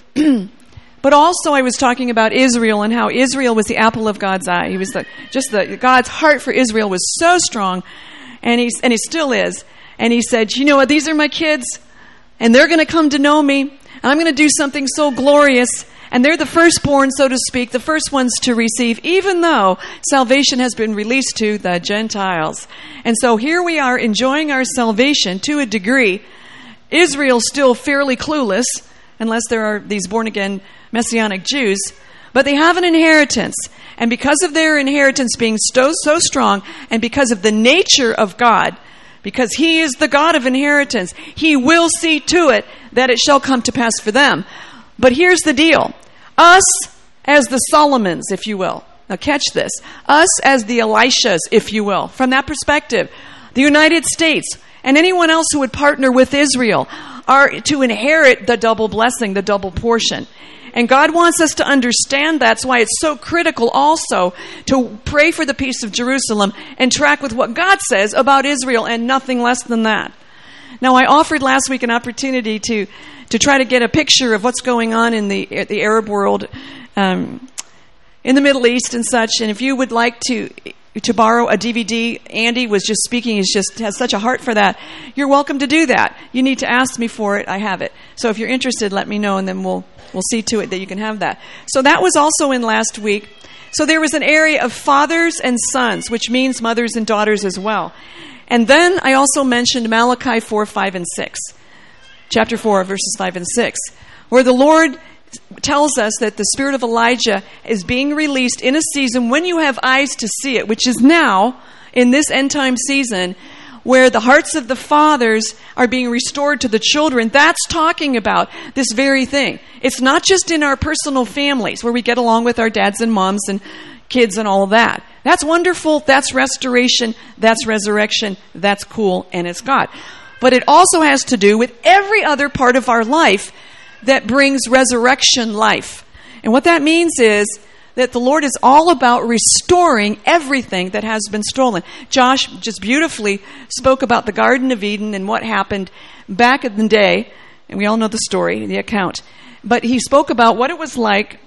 But also I was talking about Israel and how Israel was the apple of God's eye. He was the, just the, God's heart for Israel was so strong, and he's, and he still is. And he said, you know what, these are my kids, and they're going to come to know me, and I'm going to do something so glorious, and they're the firstborn, so to speak, the first ones to receive, even though salvation has been released to the Gentiles. And so here we are enjoying our salvation to a degree. Israel's still fairly clueless, unless there are these born-again Messianic Jews, but they have an inheritance. And because of their inheritance being so, so strong, and because of the nature of God, because He is the God of inheritance, He will see to it that it shall come to pass for them. But here's the deal. Us as the Solomons, if you will. Now catch this. Us as the Elishas, if you will. From that perspective, the United States and anyone else who would partner with Israel are to inherit the double blessing, the double portion. And God wants us to understand that. That's why it's so critical also to pray for the peace of Jerusalem and track with what God says about Israel and nothing less than that. Now, I offered last week an opportunity to, to try to get a picture of what's going on in the, the Arab world, um, in the Middle East and such. And if you would like to to borrow a D V D, Andy was just speaking, he just has such a heart for that. You're welcome to do that. You need to ask me for it. I have it. So if you're interested, let me know, and then we'll we'll see to it that you can have that. So that was also in last week. So there was an area of fathers and sons, which means mothers and daughters as well. And then I also mentioned Malachi four, five, and six. Chapter four, verses five and six, where the Lord tells us that the spirit of Elijah is being released in a season when you have eyes to see it, which is now in this end time season, where the hearts of the fathers are being restored to the children. That's talking about this very thing. It's not just in our personal families where we get along with our dads and moms and kids and all of that. That's wonderful. That's restoration. That's resurrection. That's cool. And it's God. But it also has to do with every other part of our life that brings resurrection life. And what that means is that the Lord is all about restoring everything that has been stolen. Josh just beautifully spoke about the Garden of Eden and what happened back in the day. And we all know the story, the account. But he spoke about what it was like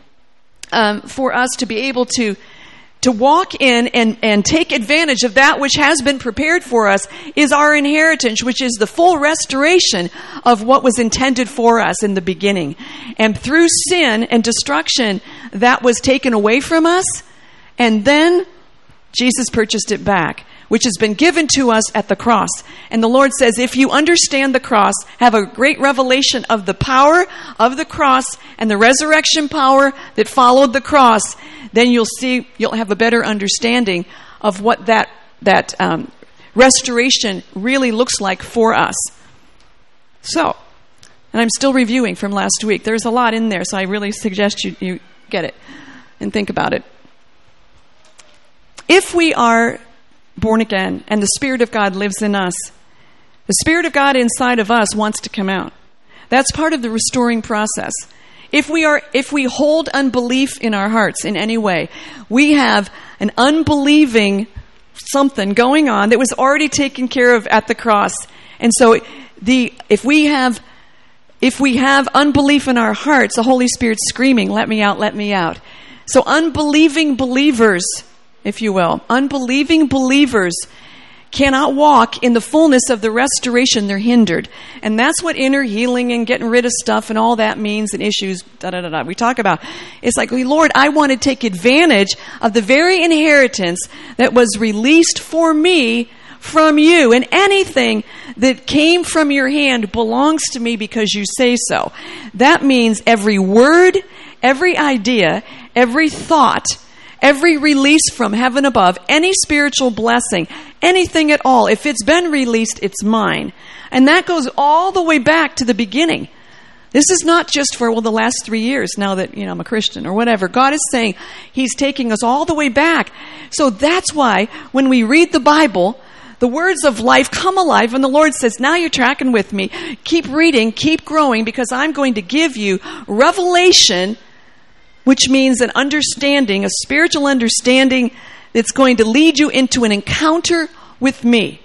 um, for us to be able to to walk in and, and take advantage of that which has been prepared for us is our inheritance, which is the full restoration of what was intended for us in the beginning. And through sin and destruction, that was taken away from us, and then Jesus purchased it back, which has been given to us at the cross. And the Lord says, if you understand the cross, have a great revelation of the power of the cross and the resurrection power that followed the cross, then you'll see, you'll have a better understanding of what that that um, restoration really looks like for us. So, and I'm still reviewing from last week. There's a lot in there, so I really suggest you, you get it and think about it. If we are born again and the Spirit of God lives in us, the Spirit of God inside of us wants to come out. That's part of the restoring process. If we are, if we hold unbelief in our hearts in any way, we have an unbelieving something going on that was already taken care of at the cross. And so the, if we have, if we have unbelief in our hearts, the Holy Spirit's screaming, let me out, let me out. So unbelieving believers, if you will, unbelieving believers cannot walk in the fullness of the restoration. They're hindered. And that's what inner healing and getting rid of stuff and all that means and issues, da da da da, we talk about. It's like, Lord, I want to take advantage of the very inheritance that was released for me from you. And anything that came from your hand belongs to me because you say so. That means every word, every idea, every thought, every release from heaven above, any spiritual blessing, anything at all, if it's been released, it's mine. And that goes all the way back to the beginning. This is not just for, well, the last three years now that, you know, I'm a Christian or whatever. God is saying He's taking us all the way back. So that's why when we read the Bible, the words of life come alive and the Lord says, now you're tracking with me. Keep reading, keep growing, because I'm going to give you revelation which means an understanding, a spiritual understanding that's going to lead you into an encounter with me.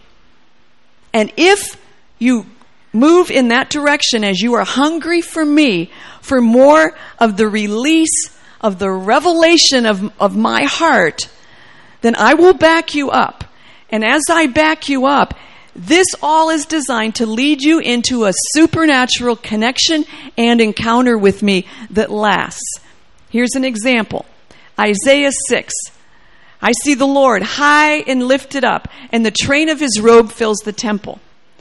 And if you move in that direction as you are hungry for me, for more of the release of the revelation of, of my heart, then I will back you up. And as I back you up, this all is designed to lead you into a supernatural connection and encounter with me that lasts. Here's an example. Isaiah six. I see the Lord high and lifted up, and the train of his robe fills the temple.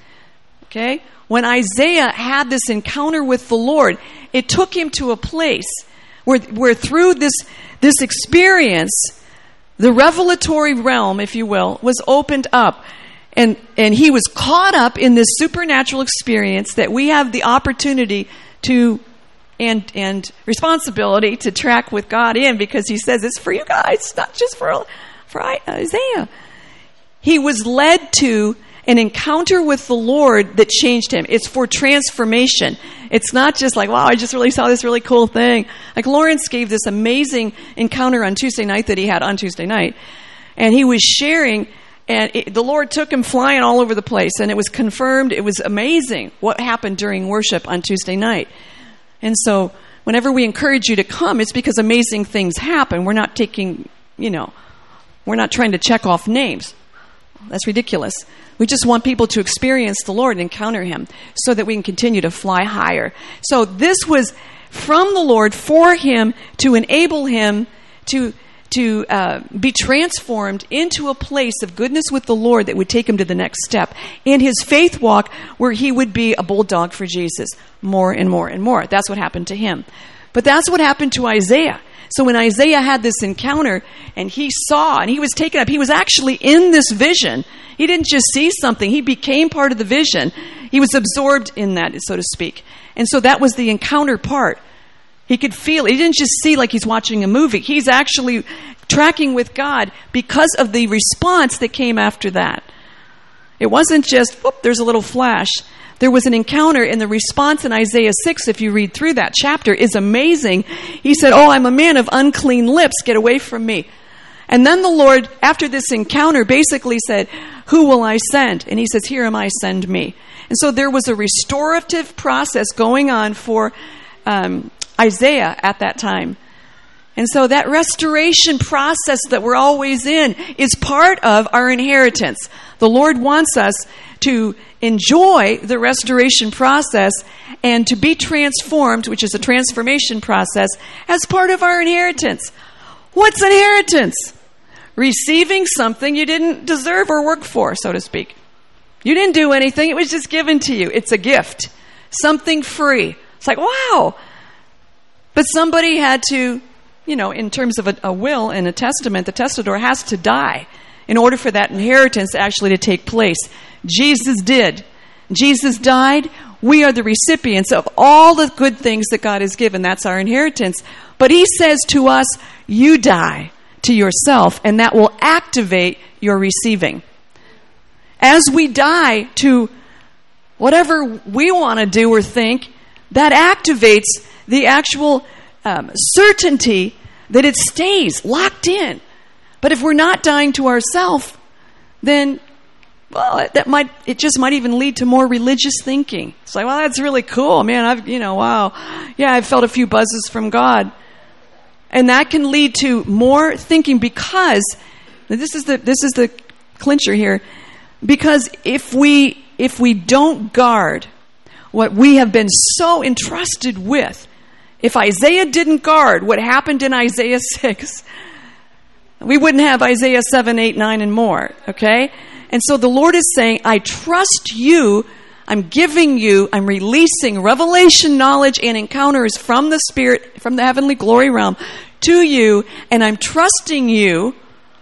Okay? When Isaiah had this encounter with the Lord, it took him to a place where, where through this, this experience, the revelatory realm, if you will, was opened up. And, and he was caught up in this supernatural experience that we have the opportunity to and and responsibility to track with God in, because he says it's for you guys, not just for, for Isaiah. He was led to an encounter with the Lord that changed him. It's for transformation. It's not just like, wow, I just really saw this really cool thing. Like Lawrence gave this amazing encounter on Tuesday night that he had on Tuesday night. And he was sharing, and it, the Lord took him flying all over the place. And it was confirmed. It was amazing what happened during worship on Tuesday night. And so whenever we encourage you to come, it's because amazing things happen. We're not taking, you know, we're not trying to check off names. That's ridiculous. We just want people to experience the Lord and encounter him so that we can continue to fly higher. So this was from the Lord for him to enable him to to uh, be transformed into a place of goodness with the Lord that would take him to the next step in his faith walk, where he would be a bulldog for Jesus more and more and more. That's what happened to him. But that's what happened to Isaiah. So when Isaiah had this encounter and he saw and he was taken up, he was actually in this vision. He didn't just see something. He became part of the vision. He was absorbed in that, so to speak. And so that was the encounter part. He could feel it. He didn't just see like he's watching a movie. He's actually tracking with God because of the response that came after that. It wasn't just, whoop, there's a little flash. There was an encounter, and the response in Isaiah six, if you read through that chapter, is amazing. He said, oh, I'm a man of unclean lips. Get away from me. And then the Lord, after this encounter, basically said, who will I send? And he says, here am I, send me. And so there was a restorative process going on for um, Isaiah at that time. And so that restoration process that we're always in is part of our inheritance. The Lord wants us to enjoy the restoration process and to be transformed, which is a transformation process, as part of our inheritance. What's inheritance? Receiving something you didn't deserve or work for, so to speak. You didn't do anything. It was just given to you. It's a gift. Something free. It's like, wow. But somebody had to, you know, in terms of a, a will and a testament, the testator has to die in order for that inheritance actually to take place. Jesus did. Jesus died. We are the recipients of all the good things that God has given. That's our inheritance. But he says to us, you die to yourself, and that will activate your receiving. As we die to whatever we want to do or think, that activates the actual um, certainty that it stays locked in. But if we're not dying to ourselves, then, well, that might it just might even lead to more religious thinking. It's like, well, that's really cool, man. I've, you know, wow, yeah, I've felt a few buzzes from God, and that can lead to more thinking because this is the this is the clincher here. Because if we if we don't guard what we have been so entrusted with, if Isaiah didn't guard what happened in Isaiah six, we wouldn't have Isaiah seven, eight, nine, and more, okay? And so the Lord is saying, I trust you, I'm giving you, I'm releasing revelation, knowledge, and encounters from the Spirit, from the heavenly glory realm to you, and I'm trusting you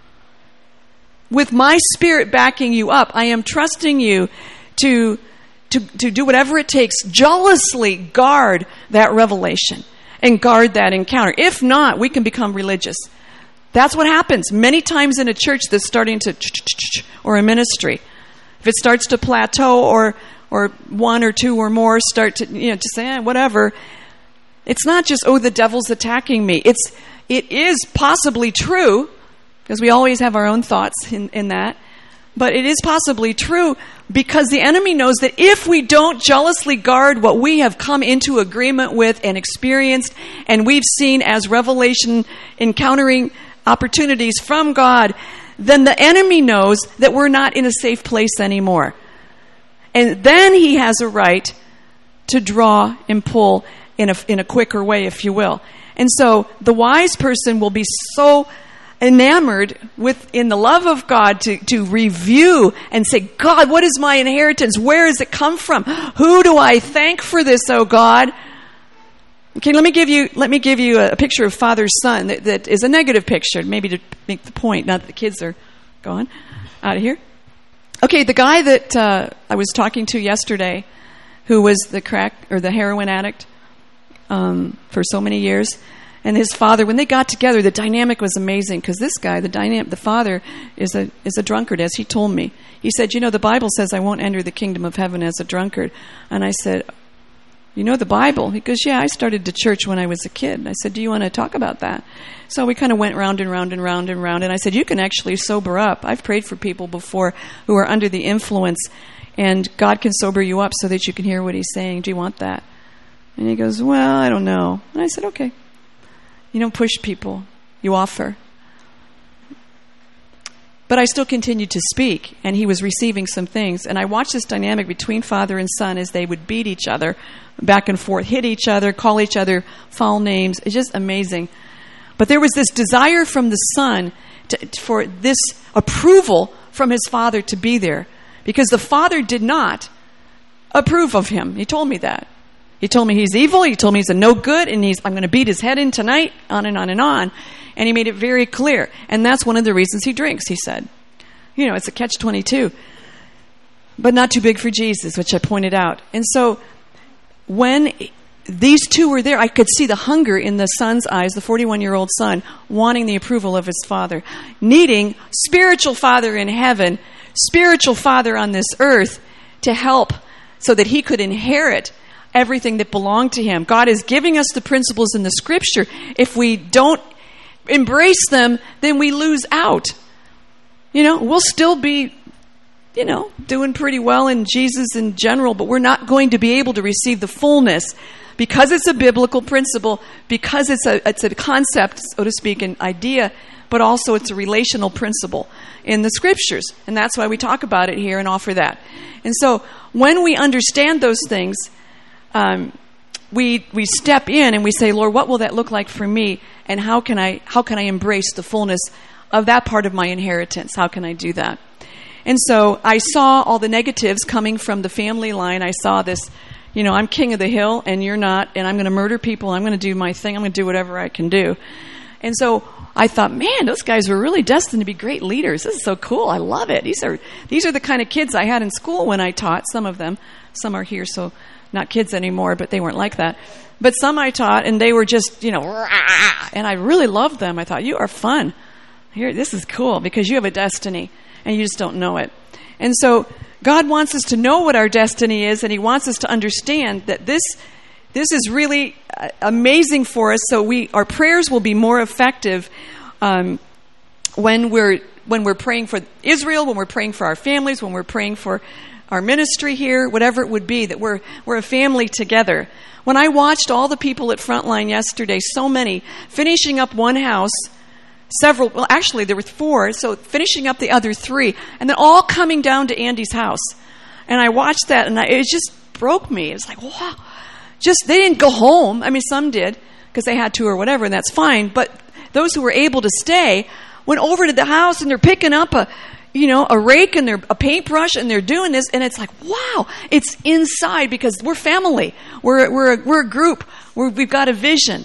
with my Spirit backing you up. I am trusting you to, to, to do whatever it takes, jealously guard that revelation and guard that encounter. If not, we can become religious. That's what happens many times in a church that's starting to, or a ministry. If it starts to plateau, or or one or two or more start to, you know, to say, eh, whatever, It's not just, oh, the devil's attacking me. It's, it is possibly true, because we always have our own thoughts in, in that. But it is possibly true because the enemy knows that if we don't jealously guard what we have come into agreement with and experienced, and we've seen as revelation, encountering opportunities from God, then the enemy knows that we're not in a safe place anymore. And then he has a right to draw and pull in a, in a quicker way, if you will. And so the wise person will be so enamored with in the love of God to, to review and say, God, what is my inheritance? Where does it come from? Who do I thank for this, oh God? Okay, let me give you let me give you a, a picture of father-son that, that is a negative picture, maybe to make the point, now that the kids are gone out of here. Okay, the guy that uh, I was talking to yesterday, who was the crack or the heroin addict um, for so many years, and his father, when they got together, the dynamic was amazing, because this guy, the dynamic, the father, is a is a drunkard, as he told me. He said, you know, the Bible says I won't enter the kingdom of heaven as a drunkard. And I said, you know the Bible? He goes, yeah, I started to church when I was a kid. I said, do you want to talk about that? So we kind of went round and round and round and round. And I said, you can actually sober up. I've prayed for people before who are under the influence, and God can sober you up so that you can hear what he's saying. Do you want that? And he goes, well, I don't know. And I said, okay. You don't push people. You offer. But I still continued to speak, and he was receiving some things. And I watched this dynamic between father and son as they would beat each other back and forth, hit each other, call each other foul names. It's just amazing. But there was this desire from the son to, for this approval from his father to be there, because the father did not approve of him. He told me that. He told me he's evil. He told me he's a no good, and he's I'm going to beat his head in tonight, on and on and on. And he made it very clear. And that's one of the reasons he drinks, he said. You know, it's a catch twenty-two. But not too big for Jesus, which I pointed out. And so when these two were there, I could see the hunger in the son's eyes, the forty-one-year-old son, wanting the approval of his father, needing spiritual father in heaven, spiritual father on this earth to help so that he could inherit everything that belonged to him. God is giving us the principles in the scripture. If we don't embrace them, then we lose out. You know, we'll still be, you know, doing pretty well in Jesus in general, but we're not going to be able to receive the fullness because it's a biblical principle, because it's a it's a concept, so to speak, an idea, but also it's a relational principle in the scriptures. And that's why we talk about it here and offer that. And so when we understand those things, Um, we we step in and we say, Lord, what will that look like for me? And how can I how can I embrace the fullness of that part of my inheritance? How can I do that? And so I saw all the negatives coming from the family line. I saw this, you know, I'm king of the hill and you're not, and I'm going to murder people. I'm going to do my thing. I'm going to do whatever I can do. And so I thought, man, those guys were really destined to be great leaders. This is so cool. I love it. These are these are the kind of kids I had in school when I taught. Some of them, some are here, so not kids anymore, but they weren't like that. But some I taught, and they were just, you know, and I really loved them. I thought, you are fun. Here, this is cool, because you have a destiny, and you just don't know it. And so God wants us to know what our destiny is, and he wants us to understand that this this is really amazing for us, so we our prayers will be more effective um, when we're when we're praying for Israel, when we're praying for our families, when we're praying for our ministry here, whatever it would be, that we're we're a family together. When I watched all the people at Frontline yesterday, so many, finishing up one house, several, well, actually there were four, so finishing up the other three, and then all coming down to Andy's house. And I watched that, and I, it just broke me. It's like, wow. Just, they didn't go home. I mean, some did, because they had to or whatever, and that's fine. But those who were able to stay went over to the house, and they're picking up a you know, a rake and they're a paintbrush, and they're doing this, and it's like, wow, it's inside, because we're family. We're we're a, we're a group. We're, we've got a vision.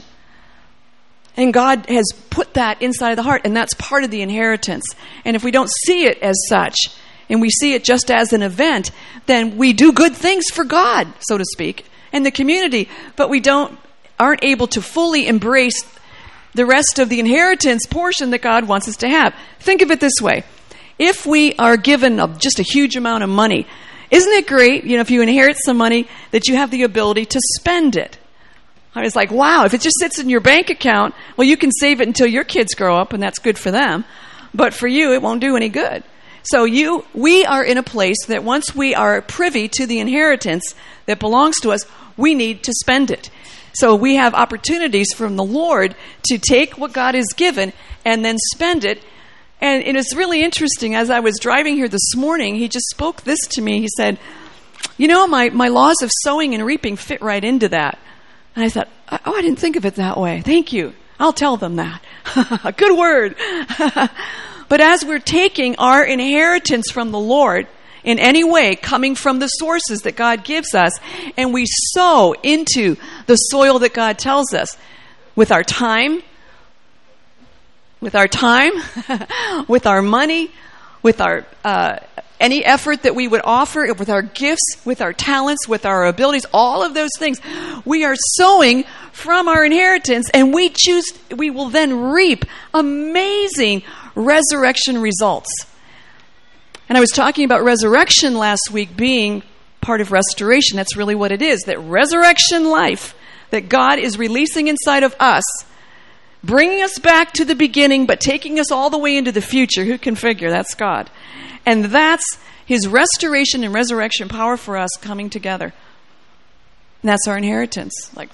And God has put that inside of the heart, and that's part of the inheritance. And if we don't see it as such, and we see it just as an event, then we do good things for God, so to speak, and the community, but we don't aren't able to fully embrace the rest of the inheritance portion that God wants us to have. Think of it this way. If we are given a, just a huge amount of money, isn't it great, you know, if you inherit some money, that you have the ability to spend it? I was like, wow, if it just sits in your bank account, well, you can save it until your kids grow up, and that's good for them. But for you, it won't do any good. So you, we are in a place that once we are privy to the inheritance that belongs to us, we need to spend it. So we have opportunities from the Lord to take what God has given and then spend it. And it is really interesting. As I was driving here this morning, he just spoke this to me. He said, you know, my, my laws of sowing and reaping fit right into that. And I thought, oh, I didn't think of it that way. Thank you. I'll tell them that. Good word. But as we're taking our inheritance from the Lord in any way, coming from the sources that God gives us, and we sow into the soil that God tells us with our time, with our time, with our money, with our uh, any effort that we would offer, with our gifts, with our talents, with our abilities, all of those things, we are sowing from our inheritance, and we choose, we will then reap amazing resurrection results. And I was talking about resurrection last week being part of restoration. That's really what it is, that resurrection life that God is releasing inside of us, bringing us back to the beginning, but taking us all the way into the future. Who can figure? That's God. And that's his restoration and resurrection power for us coming together. And that's our inheritance. Like,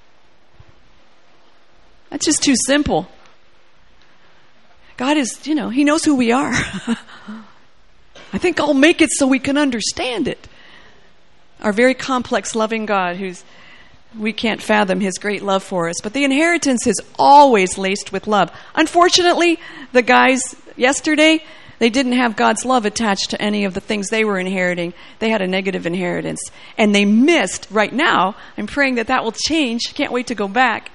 that's just too simple. God is, you know, he knows who we are. I think I'll make it so we can understand it. Our very complex, loving God, who's we can't fathom his great love for us. But the inheritance is always laced with love. Unfortunately, the guys yesterday, they didn't have God's love attached to any of the things they were inheriting. They had a negative inheritance. And they missed, right now, I'm praying that that will change. Can't wait to go back.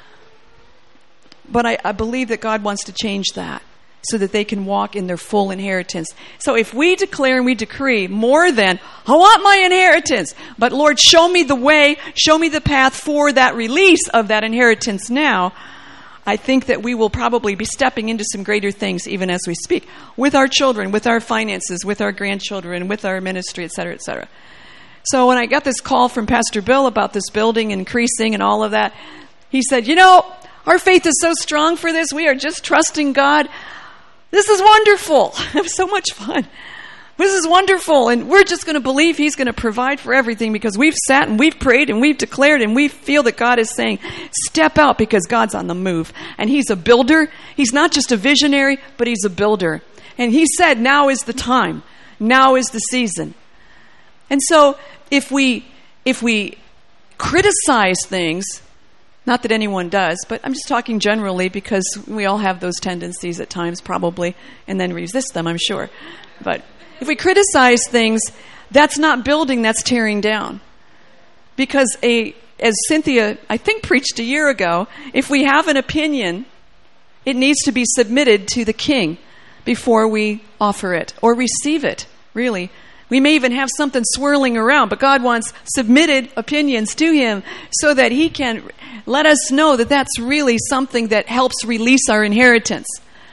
But I, I believe that God wants to change that so that they can walk in their full inheritance. So if we declare and we decree more than, I want my inheritance, but Lord, show me the way, show me the path for that release of that inheritance now, I think that we will probably be stepping into some greater things even as we speak, with our children, with our finances, with our grandchildren, with our ministry, et cetera, et cetera. So when I got this call from Pastor Bill about this building increasing and all of that, he said, you know, our faith is so strong for this. We are just trusting God. This is wonderful. It was so much fun. This is wonderful. And we're just going to believe he's going to provide for everything because we've sat and we've prayed and we've declared and we feel that God is saying, step out because God's on the move. And he's a builder. He's not just a visionary, but he's a builder. And he said, now is the time. Now is the season. And so if we, if we criticize things, not that anyone does, but I'm just talking generally because we all have those tendencies at times probably, and then resist them, I'm sure. But if we criticize things, that's not building, that's tearing down. Because a, as Cynthia, I think, preached a year ago, if we have an opinion, it needs to be submitted to the king before we offer it or receive it, really. We may even have something swirling around, but God wants submitted opinions to him so that he can let us know that that's really something that helps release our inheritance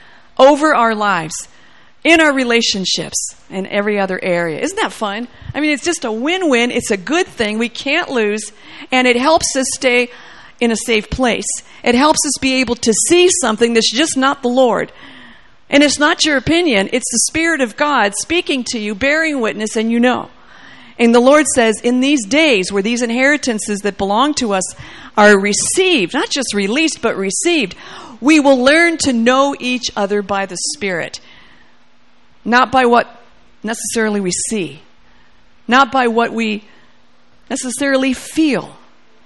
over our lives, in our relationships, and every other area. Isn't that fun? I mean, it's just a win-win. It's a good thing. We can't lose, and it helps us stay in a safe place. It helps us be able to see something that's just not the Lord. And it's not your opinion. It's the Spirit of God speaking to you, bearing witness, and you know. And the Lord says, in these days where these inheritances that belong to us are received, not just released, but received, we will learn to know each other by the Spirit. Not by what necessarily we see. Not by what we necessarily feel.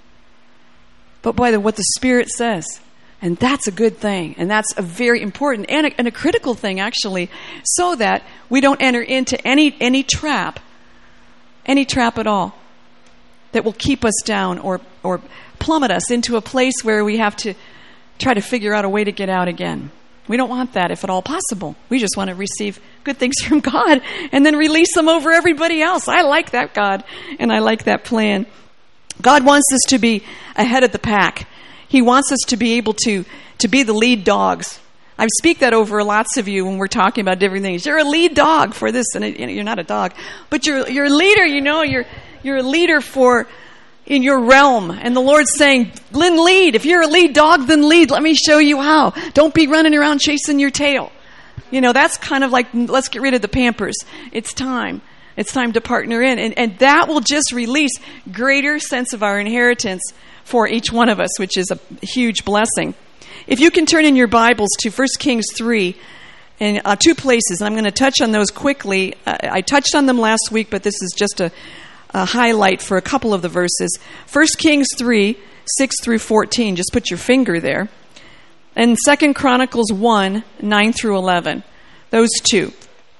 But by the, what the Spirit says. And that's a good thing. And that's a very important and a, and a critical thing, actually, so that we don't enter into any any trap, any trap at all, that will keep us down or, or plummet us into a place where we have to try to figure out a way to get out again. We don't want that if at all possible. We just want to receive good things from God and then release them over everybody else. I like that, God, and I like that plan. God wants us to be ahead of the pack. He wants us to be able to, to be the lead dogs. I speak that over lots of you when we're talking about different things. You're a lead dog for this, and it, you know, you're not a dog, but you're you're a leader. You know, you're you're a leader for in your realm. And the Lord's saying, Lynn, lead. If you're a lead dog, then lead. Let me show you how. Don't be running around chasing your tail. You know, that's kind of like, let's get rid of the Pampers. It's time. It's time to partner in. And, and that will just release greater sense of our inheritance for each one of us, which is a huge blessing. If you can turn in your Bibles to First Kings three, and uh, two places, and I'm going to touch on those quickly. Uh, I touched on them last week, but this is just a, a highlight for a couple of the verses. First Kings three, six through fourteen. Just put your finger there. And Second Chronicles one, nine through eleven. Those two.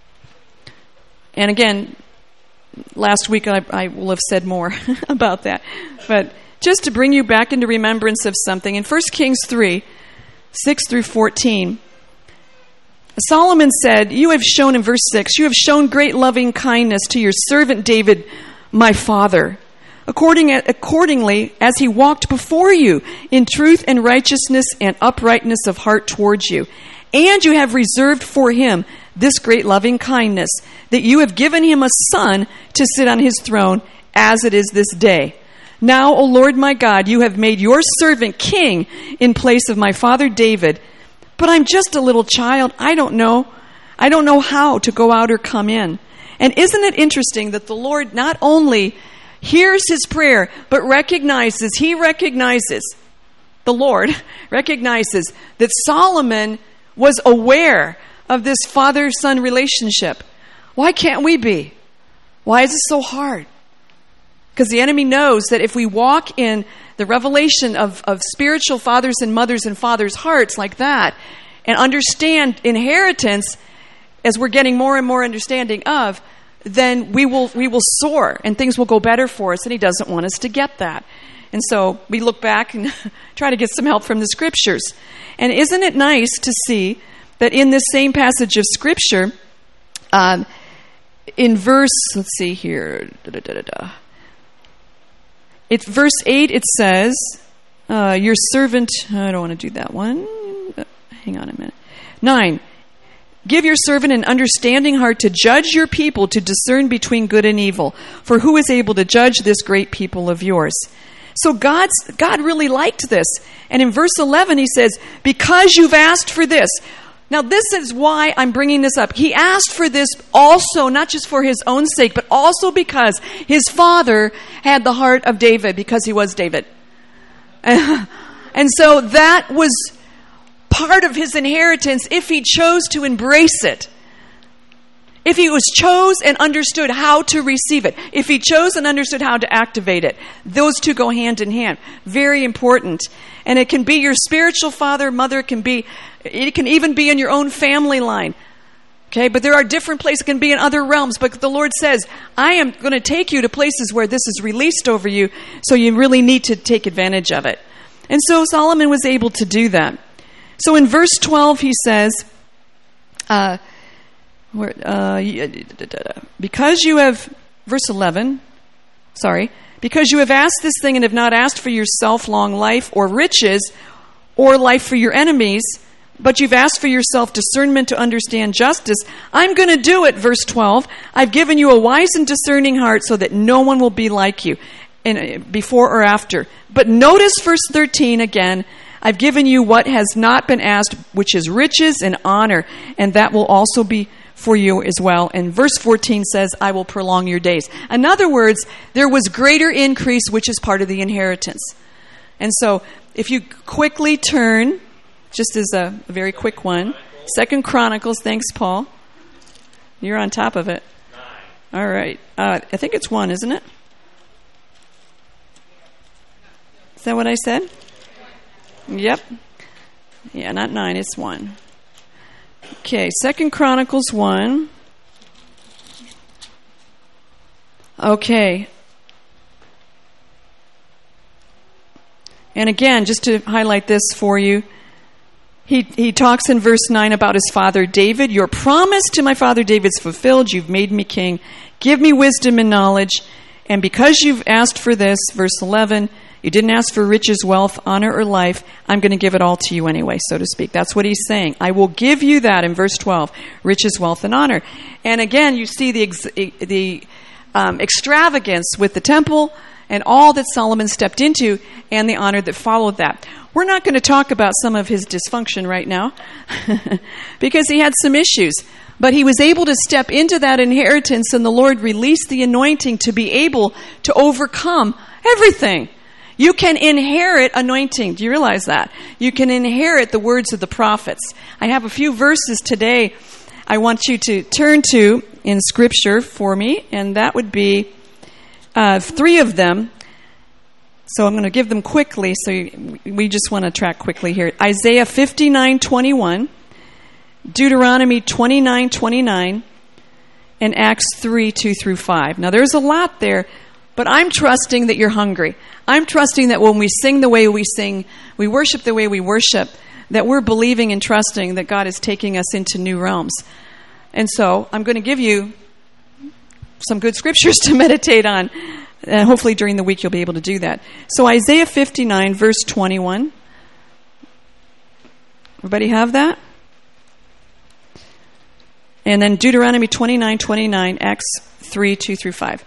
And again, last week I, I will have said more about that. But just to bring you back into remembrance of something, in First Kings three, six through fourteen, Solomon said, you have shown, in verse six, you have shown great loving kindness to your servant David, my father, according, accordingly as he walked before you in truth and righteousness and uprightness of heart towards you. And you have reserved for him this great loving kindness, that you have given him a son to sit on his throne, as it is this day. Now, O Lord my God, you have made your servant king in place of my father David. But I'm just a little child. I don't know. I don't know how to go out or come in. And isn't it interesting that the Lord not only hears his prayer, but recognizes, he recognizes, the Lord recognizes that Solomon was aware of this father-son relationship. Why can't we be? Why is it so hard? Because the enemy knows that if we walk in the revelation of, of spiritual fathers and mothers and fathers' hearts like that, and understand inheritance as we're getting more and more understanding of, then we will we will soar and things will go better for us, and he doesn't want us to get that. And so we look back and try to get some help from the Scriptures. And isn't it nice to see that in this same passage of Scripture, um, in verse, let's see here, da, da, da, da, da. It's verse eight, it says, uh, your servant, I don't want to do that one. Hang on a minute. Nine, give your servant an understanding heart to judge your people, to discern between good and evil. For who is able to judge this great people of yours? So God's, God really liked this. And in verse eleven, he says, because you've asked for this. Now, this is why I'm bringing this up. He asked for this also, not just for his own sake, but also because his father had the heart of David, because he was David. And so that was part of his inheritance if he chose to embrace it. If he was chose and understood how to receive it. If he chose and understood how to activate it. Those two go hand in hand. Very important. And it can be your spiritual father, mother. It can be, it can even be in your own family line. Okay, but there are different places. It can be in other realms. But the Lord says, I am going to take you to places where this is released over you. So you really need to take advantage of it. And so Solomon was able to do that. So in verse twelve, he says, uh, where, uh, because you have, verse eleven, sorry, because you have asked this thing and have not asked for yourself long life or riches or life for your enemies, but you've asked for yourself discernment to understand justice, I'm going to do it, verse twelve. I've given you a wise and discerning heart so that no one will be like you in, before or after. But notice verse thirteen again. I've given you what has not been asked, which is riches and honor, and that will also be for you as well. And verse fourteen says, I will prolong your days. In other words, there was greater increase, which is part of the inheritance. And so if you quickly turn, just as a, a very quick one, Second Chronicles, thanks, Paul. You're on top of it. All right. Uh, I think it's one, isn't it? Is that what I said? Yep. Yeah, not nine, it's one. Okay, Second Chronicles one. Okay. And again, just to highlight this for you, he he talks in verse nine about his father David. Your promise to my father David's fulfilled. You've made me king. Give me wisdom and knowledge. And because you've asked for this, verse eleven, you didn't ask for riches, wealth, honor, or life. I'm going to give it all to you anyway, so to speak. That's what he's saying. I will give you that in verse twelve, riches, wealth, and honor. And again, you see the ex- the um, extravagance with the temple and all that Solomon stepped into and the honor that followed that. We're not going to talk about some of his dysfunction right now because he had some issues. But he was able to step into that inheritance, and the Lord released the anointing to be able to overcome everything. You can inherit anointing. Do you realize that? You can inherit the words of the prophets. I have a few verses today I want you to turn to in Scripture for me, and that would be uh, three of them. So I'm going to give them quickly, so you, we just want to track quickly here. Isaiah fifty-nine twenty-one, Deuteronomy twenty-nine twenty-nine, and Acts three two through five. Now there's a lot there, but I'm trusting that you're hungry. I'm trusting that when we sing the way we sing, we worship the way we worship, that we're believing and trusting that God is taking us into new realms. And so I'm going to give you some good scriptures to meditate on. And hopefully during the week you'll be able to do that. So Isaiah fifty-nine, verse twenty-one. Everybody have that? And then Deuteronomy twenty-nine twenty-nine, Acts three two through five.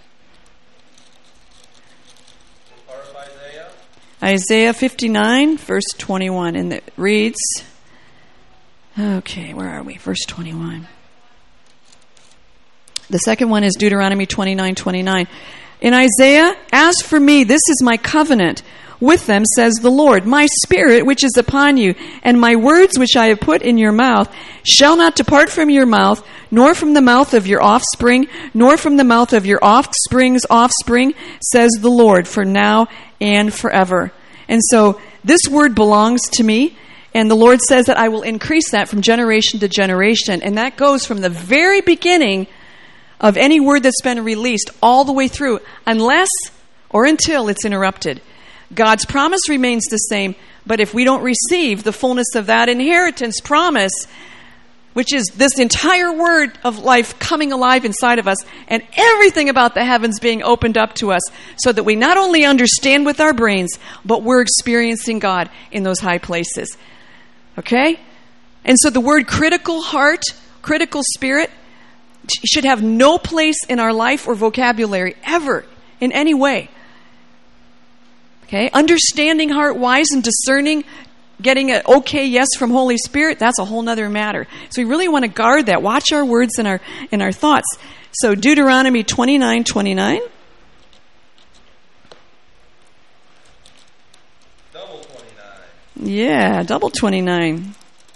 Isaiah. Isaiah fifty-nine, verse twenty-one. And it reads, okay, where are we? Verse twenty-one. The second one is Deuteronomy twenty-nine twenty-nine. In Isaiah, as for me, this is my covenant with them, says the Lord. My spirit which is upon you, and my words which I have put in your mouth, shall not depart from your mouth, nor from the mouth of your offspring, nor from the mouth of your offspring's offspring, says the Lord, for now and forever. And so this word belongs to me, and the Lord says that I will increase that from generation to generation. And that goes from the very beginning of any word that's been released all the way through, unless or until it's interrupted. God's promise remains the same, but if we don't receive the fullness of that inheritance promise, which is this entire word of life coming alive inside of us, and everything about the heavens being opened up to us, so that we not only understand with our brains, but we're experiencing God in those high places. Okay? And so the word critical heart, critical spirit, should have no place in our life or vocabulary ever in any way. Okay? Understanding heart wise and discerning, getting an okay yes from Holy Spirit, that's a whole nother matter. So we really want to guard that. Watch our words and our and our thoughts. So Deuteronomy twenty-nine twenty-nine. Double twenty-nine. Yeah, double twenty-nine.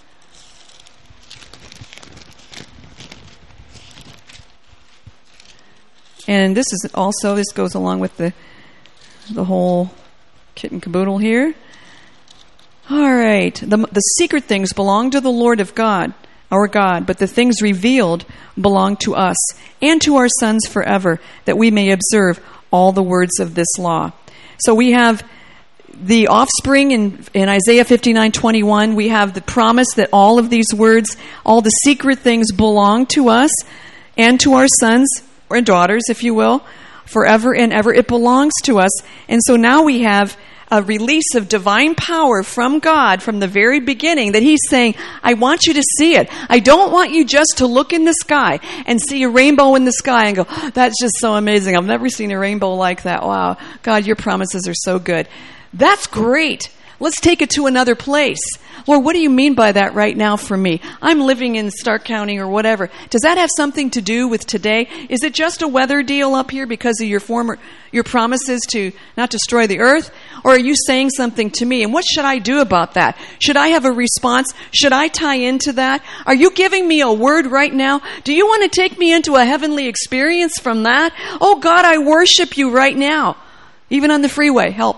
And this is also, this goes along with the the whole kit and caboodle here. All right. The, the secret things belong to the Lord of God, our God, but the things revealed belong to us and to our sons forever, that we may observe all the words of this law. So we have the offspring in, in Isaiah fifty-nine twenty-one. We have the promise that all of these words, all the secret things belong to us and to our sons or daughters, if you will, forever and ever. It belongs to us. And so now we have a release of divine power from God from the very beginning, that He's saying, I want you to see it. I don't want you just to look in the sky and see a rainbow in the sky and go, that's just so amazing. I've never seen a rainbow like that. Wow. God, your promises are so good. That's great. Let's take it to another place. Lord, what do you mean by that right now for me? I'm living in Stark County or whatever. Does that have something to do with today? Is it just a weather deal up here because of your former, your promises to not destroy the earth? Or are you saying something to me? And what should I do about that? Should I have a response? Should I tie into that? Are you giving me a word right now? Do you want to take me into a heavenly experience from that? Oh God, I worship you right now. Even on the freeway, help.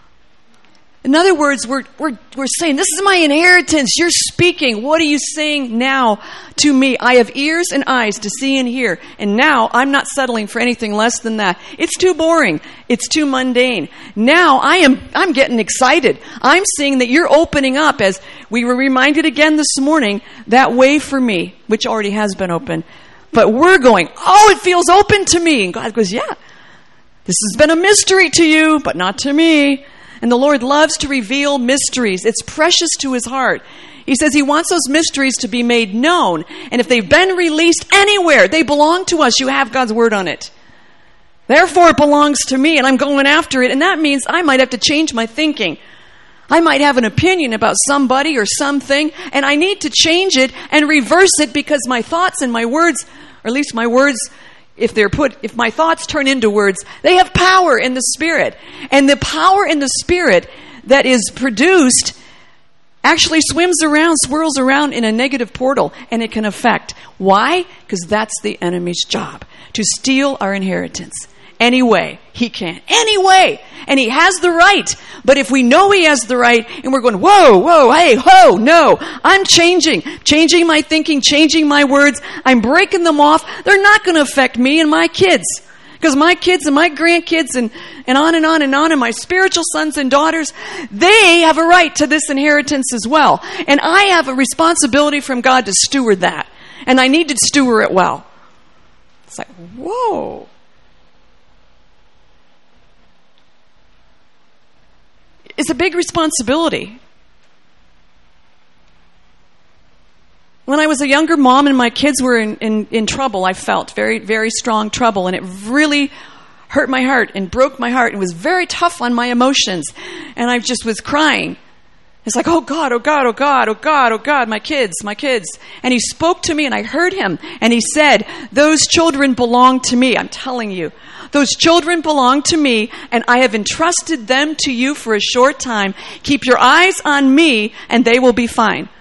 In other words, we're, we're, we're saying, this is my inheritance. You're speaking. What are you saying now to me? I have ears and eyes to see and hear. And now I'm not settling for anything less than that. It's too boring. It's too mundane. Now I am, I'm getting excited. I'm seeing that you're opening up, as we were reminded again this morning, that way for me, which already has been open. But we're going, oh, it feels open to me. And God goes, yeah, this has been a mystery to you, but not to me. And the Lord loves to reveal mysteries. It's precious to His heart. He says He wants those mysteries to be made known. And if they've been released anywhere, they belong to us. You have God's word on it. Therefore, it belongs to me, and I'm going after it. And that means I might have to change my thinking. I might have an opinion about somebody or something, and I need to change it and reverse it because my thoughts and my words, or at least my words, if they're put, if my thoughts turn into words, they have power in the Spirit. And the power in the Spirit that is produced actually swims around, swirls around in a negative portal, and it can affect. Why? Because that's the enemy's job, to steal our inheritance. Anyway, he can. Anyway. And he has the right. But if we know he has the right, and we're going, whoa, whoa, hey, ho, no, I'm changing. Changing my thinking, changing my words. I'm breaking them off. They're not going to affect me and my kids. Because my kids and my grandkids and, and on and on and on, and my spiritual sons and daughters, they have a right to this inheritance as well. And I have a responsibility from God to steward that. And I need to steward it well. It's like, whoa. It's a big responsibility. When I was a younger mom and my kids were in, in, in trouble, I felt very, very strong trouble. And it really hurt my heart and broke my heart and was very tough on my emotions. And I just was crying. It's like, oh God, oh God, oh God, oh God, oh God, my kids, my kids. And he spoke to me and I heard him. And he said, those children belong to me. I'm telling you. Those children belong to me, and I have entrusted them to you for a short time. Keep your eyes on me, and they will be fine.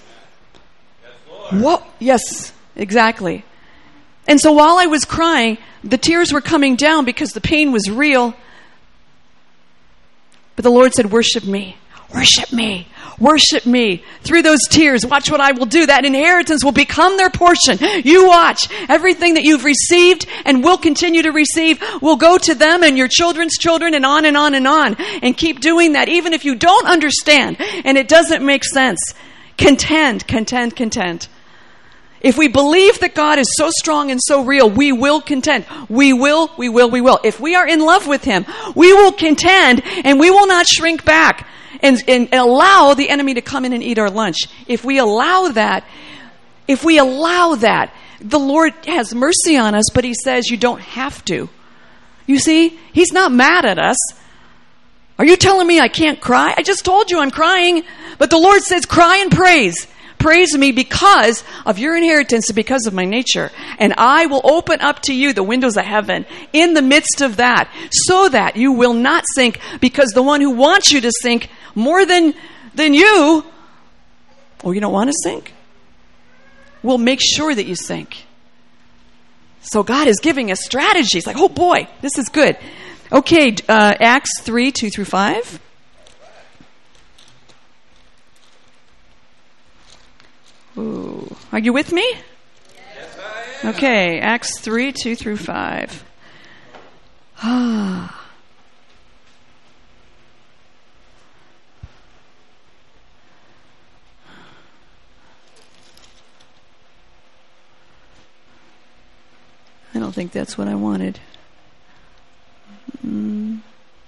Yes, Lord. Yes, exactly. And so while I was crying, the tears were coming down because the pain was real. But the Lord said, worship me. Worship me. Worship me. Through those tears, watch what I will do. That inheritance will become their portion. You watch. Everything that you've received and will continue to receive will go to them and your children's children and on and on and on. And keep doing that even if you don't understand and it doesn't make sense. Contend, contend, contend. If we believe that God is so strong and so real, we will contend. We will, we will, we will. If we are in love with Him, we will contend and we will not shrink back and, and allow the enemy to come in and eat our lunch. If we allow that, if we allow that, the Lord has mercy on us, but He says you don't have to. You see, He's not mad at us. Are you telling me I can't cry? I just told you I'm crying. But the Lord says cry and praise. Praise me because of your inheritance and because of my nature. And I will open up to you the windows of heaven in the midst of that so that you will not sink, because the one who wants you to sink more than, than you, oh, you don't want to sink? Will make sure that you sink. So God is giving us strategies. Like, oh boy, this is good. Okay, uh, Acts three, two through five. Ooh. Are you with me? Yes, I am. Okay, Acts three, two through five. Ah. I don't think that's what I wanted. Mm.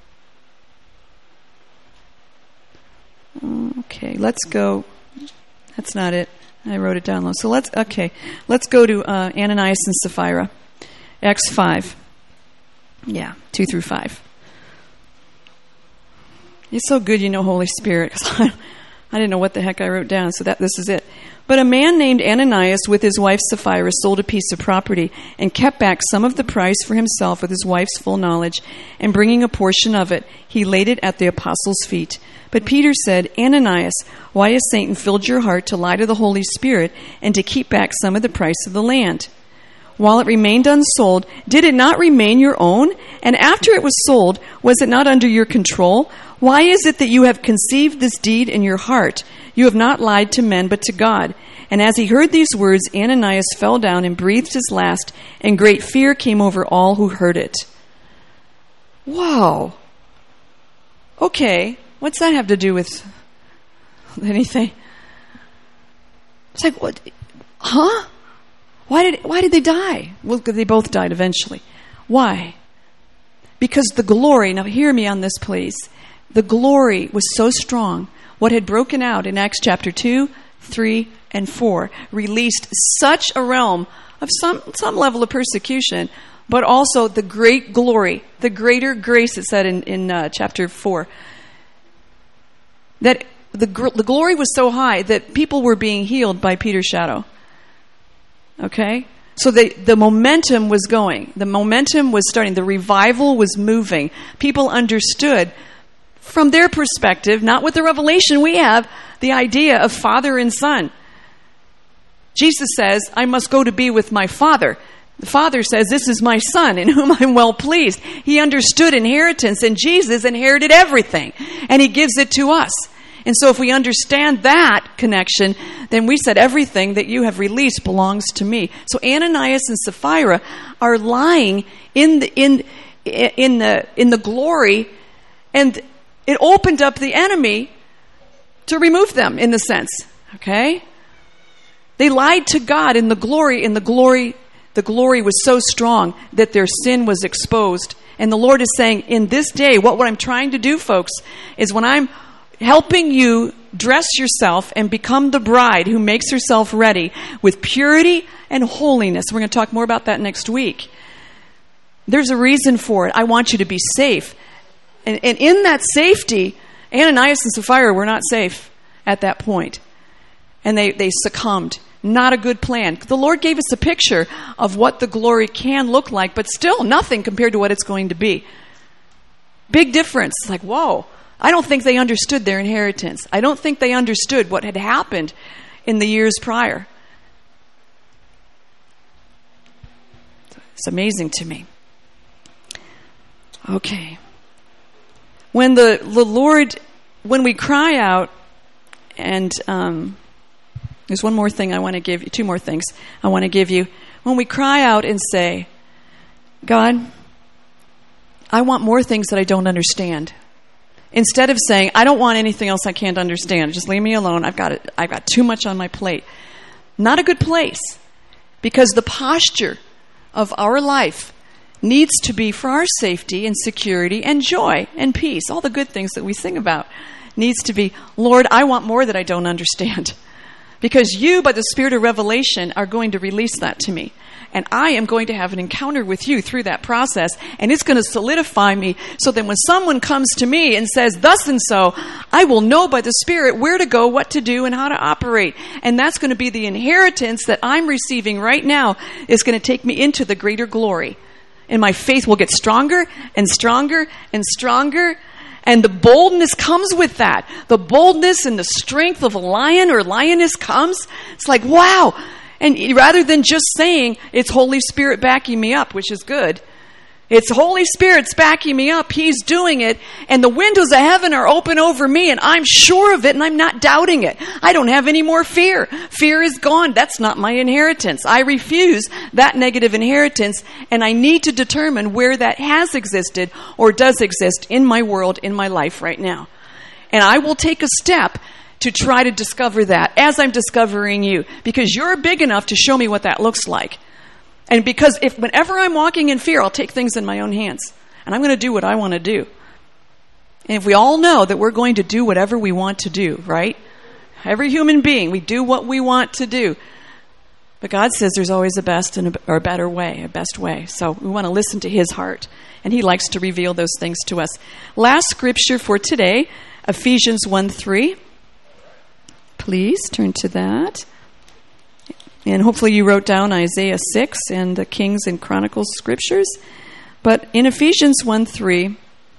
Okay, let's go. That's not it. I wrote it down low. So let's, okay, let's go to uh, Ananias and Sapphira. Acts five. Yeah, two through five. It's so good you know Holy Spirit. I didn't know what the heck I wrote down, so that this is it. But a man named Ananias with his wife Sapphira sold a piece of property and kept back some of the price for himself with his wife's full knowledge, and bringing a portion of it, he laid it at the apostles' feet. But Peter said, Ananias, why has Satan filled your heart to lie to the Holy Spirit and to keep back some of the price of the land? While it remained unsold, did it not remain your own? And after it was sold, was it not under your control? Why is it that you have conceived this deed in your heart? You have not lied to men, but to God. And as he heard these words, Ananias fell down and breathed his last, and great fear came over all who heard it. Wow. Okay, what's that have to do with anything? It's like, what? Huh? Why did why did they die? Well, they both died eventually. Why? Because the glory, now hear me on this, please. The glory was so strong. What had broken out in Acts chapter two, three, and four released such a realm of some, some level of persecution. but also the great glory, the greater grace, it said in, in uh, chapter four. That the, gr- the glory was so high that people were being healed by Peter's shadow. Okay? So the, the momentum was going. The momentum was starting. The revival was moving. People understood from their perspective, not with the revelation we have, the idea of Father and Son. Jesus says, I must go to be with my Father. The Father says, this is my Son in whom I'm well pleased. He understood inheritance, and Jesus inherited everything, and he gives it to us. And so if we understand that connection, then we said everything that you have released belongs to me. So Ananias and Sapphira are lying in the in in the in the glory, and it opened up the enemy to remove them in the sense. Okay? They lied to God in the glory, and the glory the glory was so strong that their sin was exposed. And the Lord is saying, in this day, what, what I'm trying to do, folks, is when I'm helping you dress yourself and become the bride who makes herself ready with purity and holiness. We're going to talk more about that next week. There's a reason for it. I want you to be safe. And, and in that safety, Ananias and Sapphira were not safe at that point. And they, they succumbed. Not a good plan. The Lord gave us a picture of what the glory can look like, but still nothing compared to what it's going to be. Big difference. It's like, whoa. I don't think they understood their inheritance. I don't think they understood what had happened in the years prior. It's amazing to me. Okay. When the, the Lord, when we cry out, and um, there's one more thing I want to give you, two more things I want to give you. When we cry out and say, God, I want more things that I don't understand. Instead of saying, I don't want anything else I can't understand. Just leave me alone. I've got it. I've got too much on my plate. Not a good place. Because the posture of our life needs to be for our safety and security and joy and peace. All the good things that we sing about needs to be, Lord, I want more that I don't understand. Because you, by the Spirit of revelation, are going to release that to me. And I am going to have an encounter with you through that process, and it's going to solidify me so that when someone comes to me and says, thus and so, I will know by the Spirit where to go, what to do, and how to operate. And that's going to be the inheritance that I'm receiving right now is going to take me into the greater glory. And my faith will get stronger and stronger and stronger. And the boldness comes with that. The boldness and the strength of a lion or lioness comes. It's like, wow. And rather than just saying, it's Holy Spirit backing me up, which is good. It's Holy Spirit's backing me up. He's doing it. And the windows of heaven are open over me. And I'm sure of it. And I'm not doubting it. I don't have any more fear. Fear is gone. That's not my inheritance. I refuse that negative inheritance. And I need to determine where that has existed or does exist in my world, in my life right now. And I will take a step to try to discover that as I'm discovering you, because you're big enough to show me what that looks like. And because if whenever I'm walking in fear, I'll take things in my own hands, and I'm going to do what I want to do. And if we all know that we're going to do whatever we want to do, right? Every human being, we do what we want to do. But God says there's always a best and a, or a better way, a best way. So we want to listen to his heart, and he likes to reveal those things to us. Last scripture for today, Ephesians one three. Please turn to that. And hopefully you wrote down Isaiah six and the Kings and Chronicles scriptures. But in Ephesians one three,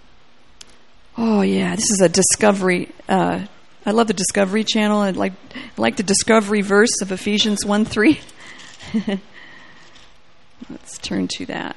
oh yeah, this is a discovery. Uh, I love the Discovery Channel. I like, I like the discovery verse of Ephesians one three. Let's turn to that.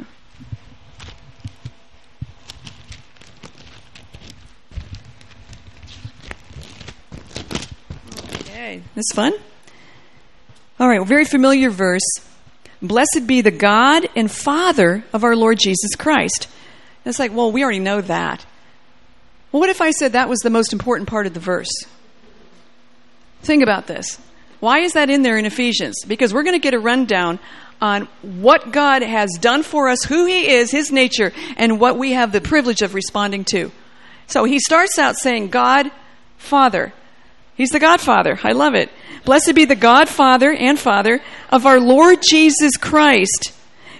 Okay, this fun? All right, well, very familiar verse. Blessed be the God and Father of our Lord Jesus Christ. And it's like, well, we already know that. Well, what if I said that was the most important part of the verse? Think about this. Why is that in there in Ephesians? Because we're going to get a rundown on what God has done for us, who he is, his nature, and what we have the privilege of responding to. So he starts out saying, God, Father. He's the Godfather. I love it. Blessed be the God, Father, and Father of our Lord Jesus Christ.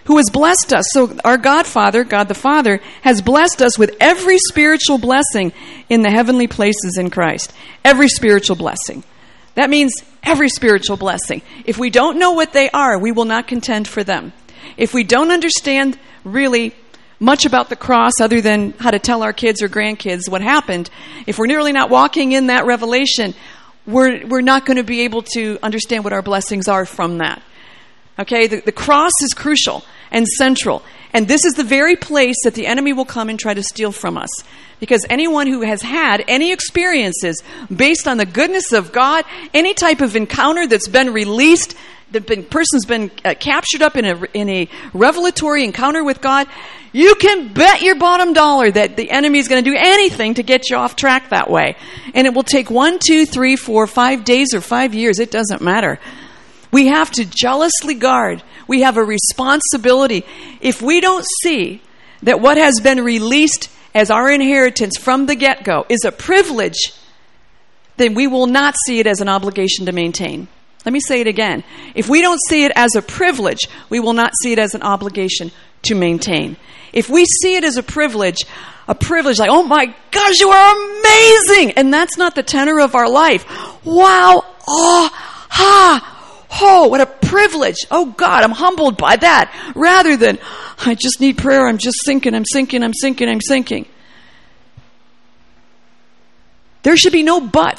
who has blessed us. So our Godfather, God the Father, has blessed us with every spiritual blessing in the heavenly places in Christ. Every spiritual blessing. That means every spiritual blessing. If we don't know what they are, we will not contend for them. If we don't understand really much about the cross other than how to tell our kids or grandkids what happened, if we're really not walking in that revelation, we're we're not going to be able to understand what our blessings are from that. Okay, the, the cross is crucial and central. And this is the very place that the enemy will come and try to steal from us. Because anyone who has had any experiences based on the goodness of God, any type of encounter that's been released, the person's been uh, captured up in a, in a revelatory encounter with God, you can bet your bottom dollar that the enemy is going to do anything to get you off track that way. And it will take one, two, three, four, five days or five years. It doesn't matter. We have to jealously guard. We have a responsibility. If we don't see that what has been released as our inheritance from the get-go is a privilege, then we will not see it as an obligation to maintain. Let me say it again. If we don't see it as a privilege, we will not see it as an obligation to maintain. If we see it as a privilege, a privilege like, oh my gosh, you are amazing! And that's not the tenor of our life. Wow! Oh! Ha! Oh, what a privilege. Oh God, I'm humbled by that. Rather than, I just need prayer, I'm just sinking, I'm sinking, I'm sinking, I'm sinking. There should be no buts.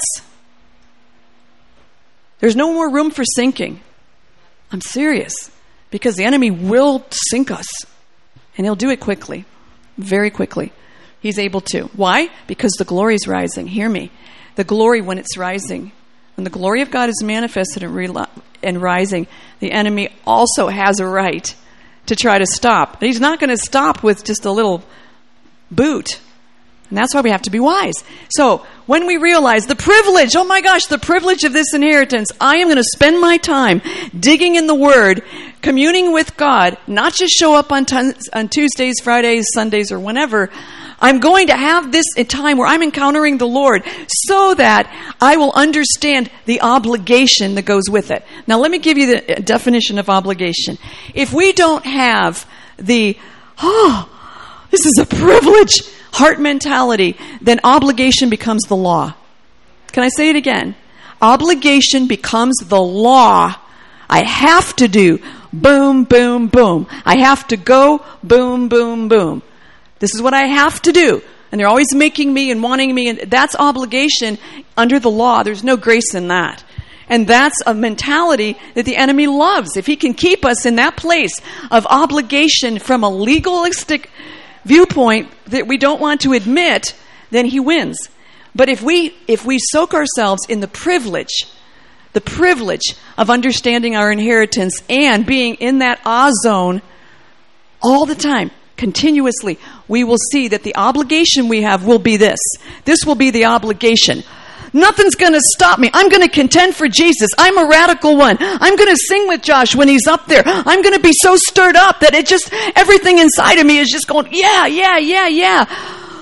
There's no more room for sinking. I'm serious. Because the enemy will sink us. And he'll do it quickly. Very quickly. He's able to. Why? Because the glory is rising. Hear me. The glory, when it's rising, when the glory of God is manifested and, re- and rising, the enemy also has a right to try to stop. But he's not going to stop with just a little boot. And that's why we have to be wise. So, when we realize the privilege, oh my gosh, the privilege of this inheritance, I am going to spend my time digging in the Word, communing with God, not just show up on, t- on Tuesdays, Fridays, Sundays, or whenever. I'm going to have this a time where I'm encountering the Lord so that I will understand the obligation that goes with it. Now, let me give you the definition of obligation. If we don't have the, oh, this is a privilege, heart mentality, then obligation becomes the law. Can I say it again? Obligation becomes the law. I have to do boom, boom, boom. I have to go boom, boom, boom. This is what I have to do. And they're always making me and wanting me. And that's obligation under the law. There's no grace in that. And that's a mentality that the enemy loves. If he can keep us in that place of obligation from a legalistic viewpoint that we don't want to admit, then he wins. But if we if we soak ourselves in the privilege, the privilege of understanding our inheritance and being in that ah zone all the time, continuously, we will see that the obligation we have will be this. This will be the obligation. Nothing's going to stop me. I'm going to contend for Jesus. I'm a radical one. I'm going to sing with Josh when he's up there. I'm going to be so stirred up that it just, everything inside of me is just going, yeah, yeah, yeah, yeah.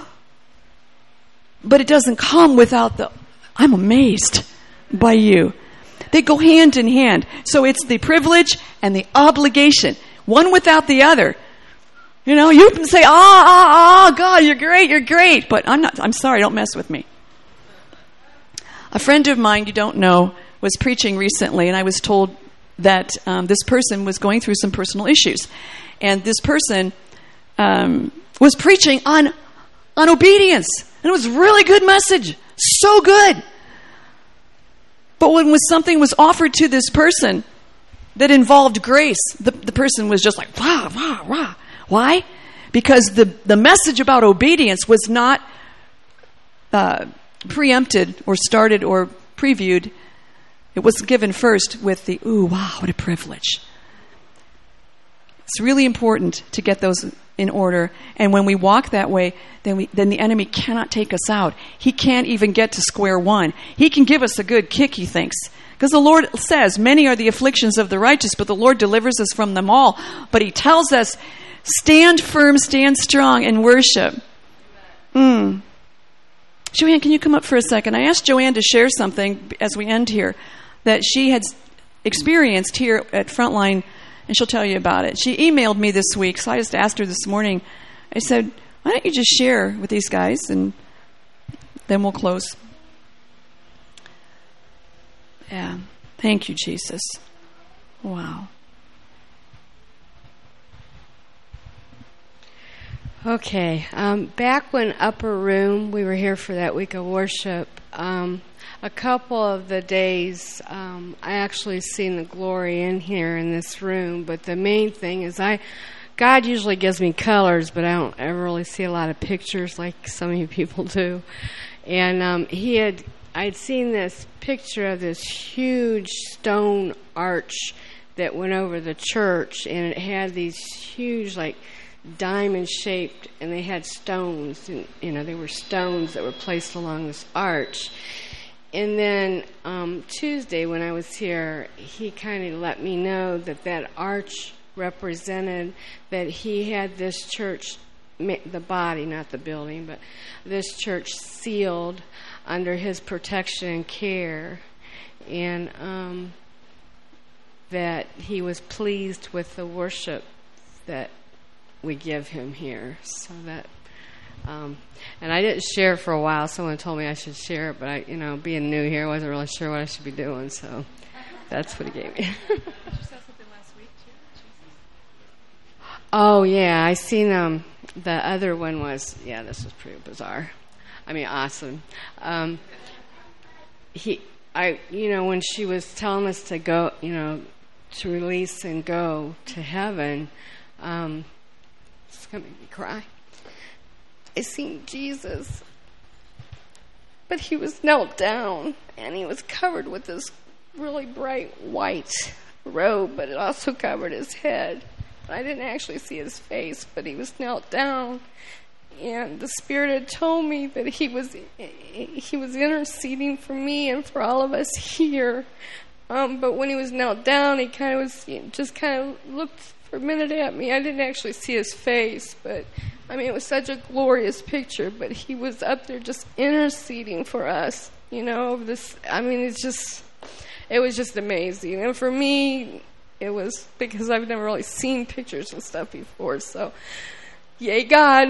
But it doesn't come without the, I'm amazed by you. They go hand in hand. So it's the privilege and the obligation. One without the other. You know, you can say, ah, ah, ah, God, you're great, you're great. But I'm not, I'm sorry, don't mess with me. A friend of mine you don't know was preaching recently, and I was told that um, this person was going through some personal issues. And this person um, was preaching on, on obedience. And it was a really good message. So good. But when was something was offered to this person that involved grace, the, the person was just like, rah, rah, rah. Why? Because the, the message about obedience was not uh, preempted or started or previewed. It was given first with the, ooh, wow, what a privilege. It's really important to get those in order. And when we walk that way, then we, then the enemy cannot take us out. He can't even get to square one. He can give us a good kick, he thinks. Because the Lord says, many are the afflictions of the righteous, but the Lord delivers us from them all. But he tells us, stand firm, stand strong, and worship. Mm. Joanne, can you come up for a second? I asked Joanne to share something as we end here that she had experienced here at Frontline and she'll tell you about it. She emailed me this week, so I just asked her this morning. I said, why don't you just share with these guys, and then we'll close. Yeah. Thank you, Jesus. Wow. Okay. Um, back when Upper Room, we were here for that week of worship, um, a couple of the days um, I actually seen the glory in here in this room, but the main thing is I, God usually gives me colors, but I don't ever really see a lot of pictures like some of you people do. And um, he had, I'd seen this picture of this huge stone arch that went over the church, and it had these huge, like, diamond shaped, and they had stones, and you know, they were stones that were placed along this arch. And then um, Tuesday when I was here, he kind of let me know that that arch represented that he had this church, the body, not the building, but this church sealed under his protection and care, and um, that he was pleased with the worship that we give him here. So that, um, and I didn't share for a while. Someone told me I should share it, but I, you know, being new here, I wasn't really sure what I should be doing. So that's what he gave me. Oh yeah, I seen um the other one was yeah. This was pretty bizarre. I mean, awesome. Um, he, I, you know, when she was telling us to go, you know, to release and go to heaven. Um, It's going to make me cry. I seen Jesus, but he was knelt down, and he was covered with this really bright white robe, but it also covered his head. I didn't actually see his face, but he was knelt down, and the Spirit had told me that he was he was interceding for me and for all of us here. Um, but when he was knelt down, he kind of was just kind of looked for a minute at me. I didn't actually see his face, but I mean, it was such a glorious picture. But he was up there just interceding for us, you know. This, I mean, it's just, it was just amazing. And for me, it was because I've never really seen pictures and stuff before. So, yay, God!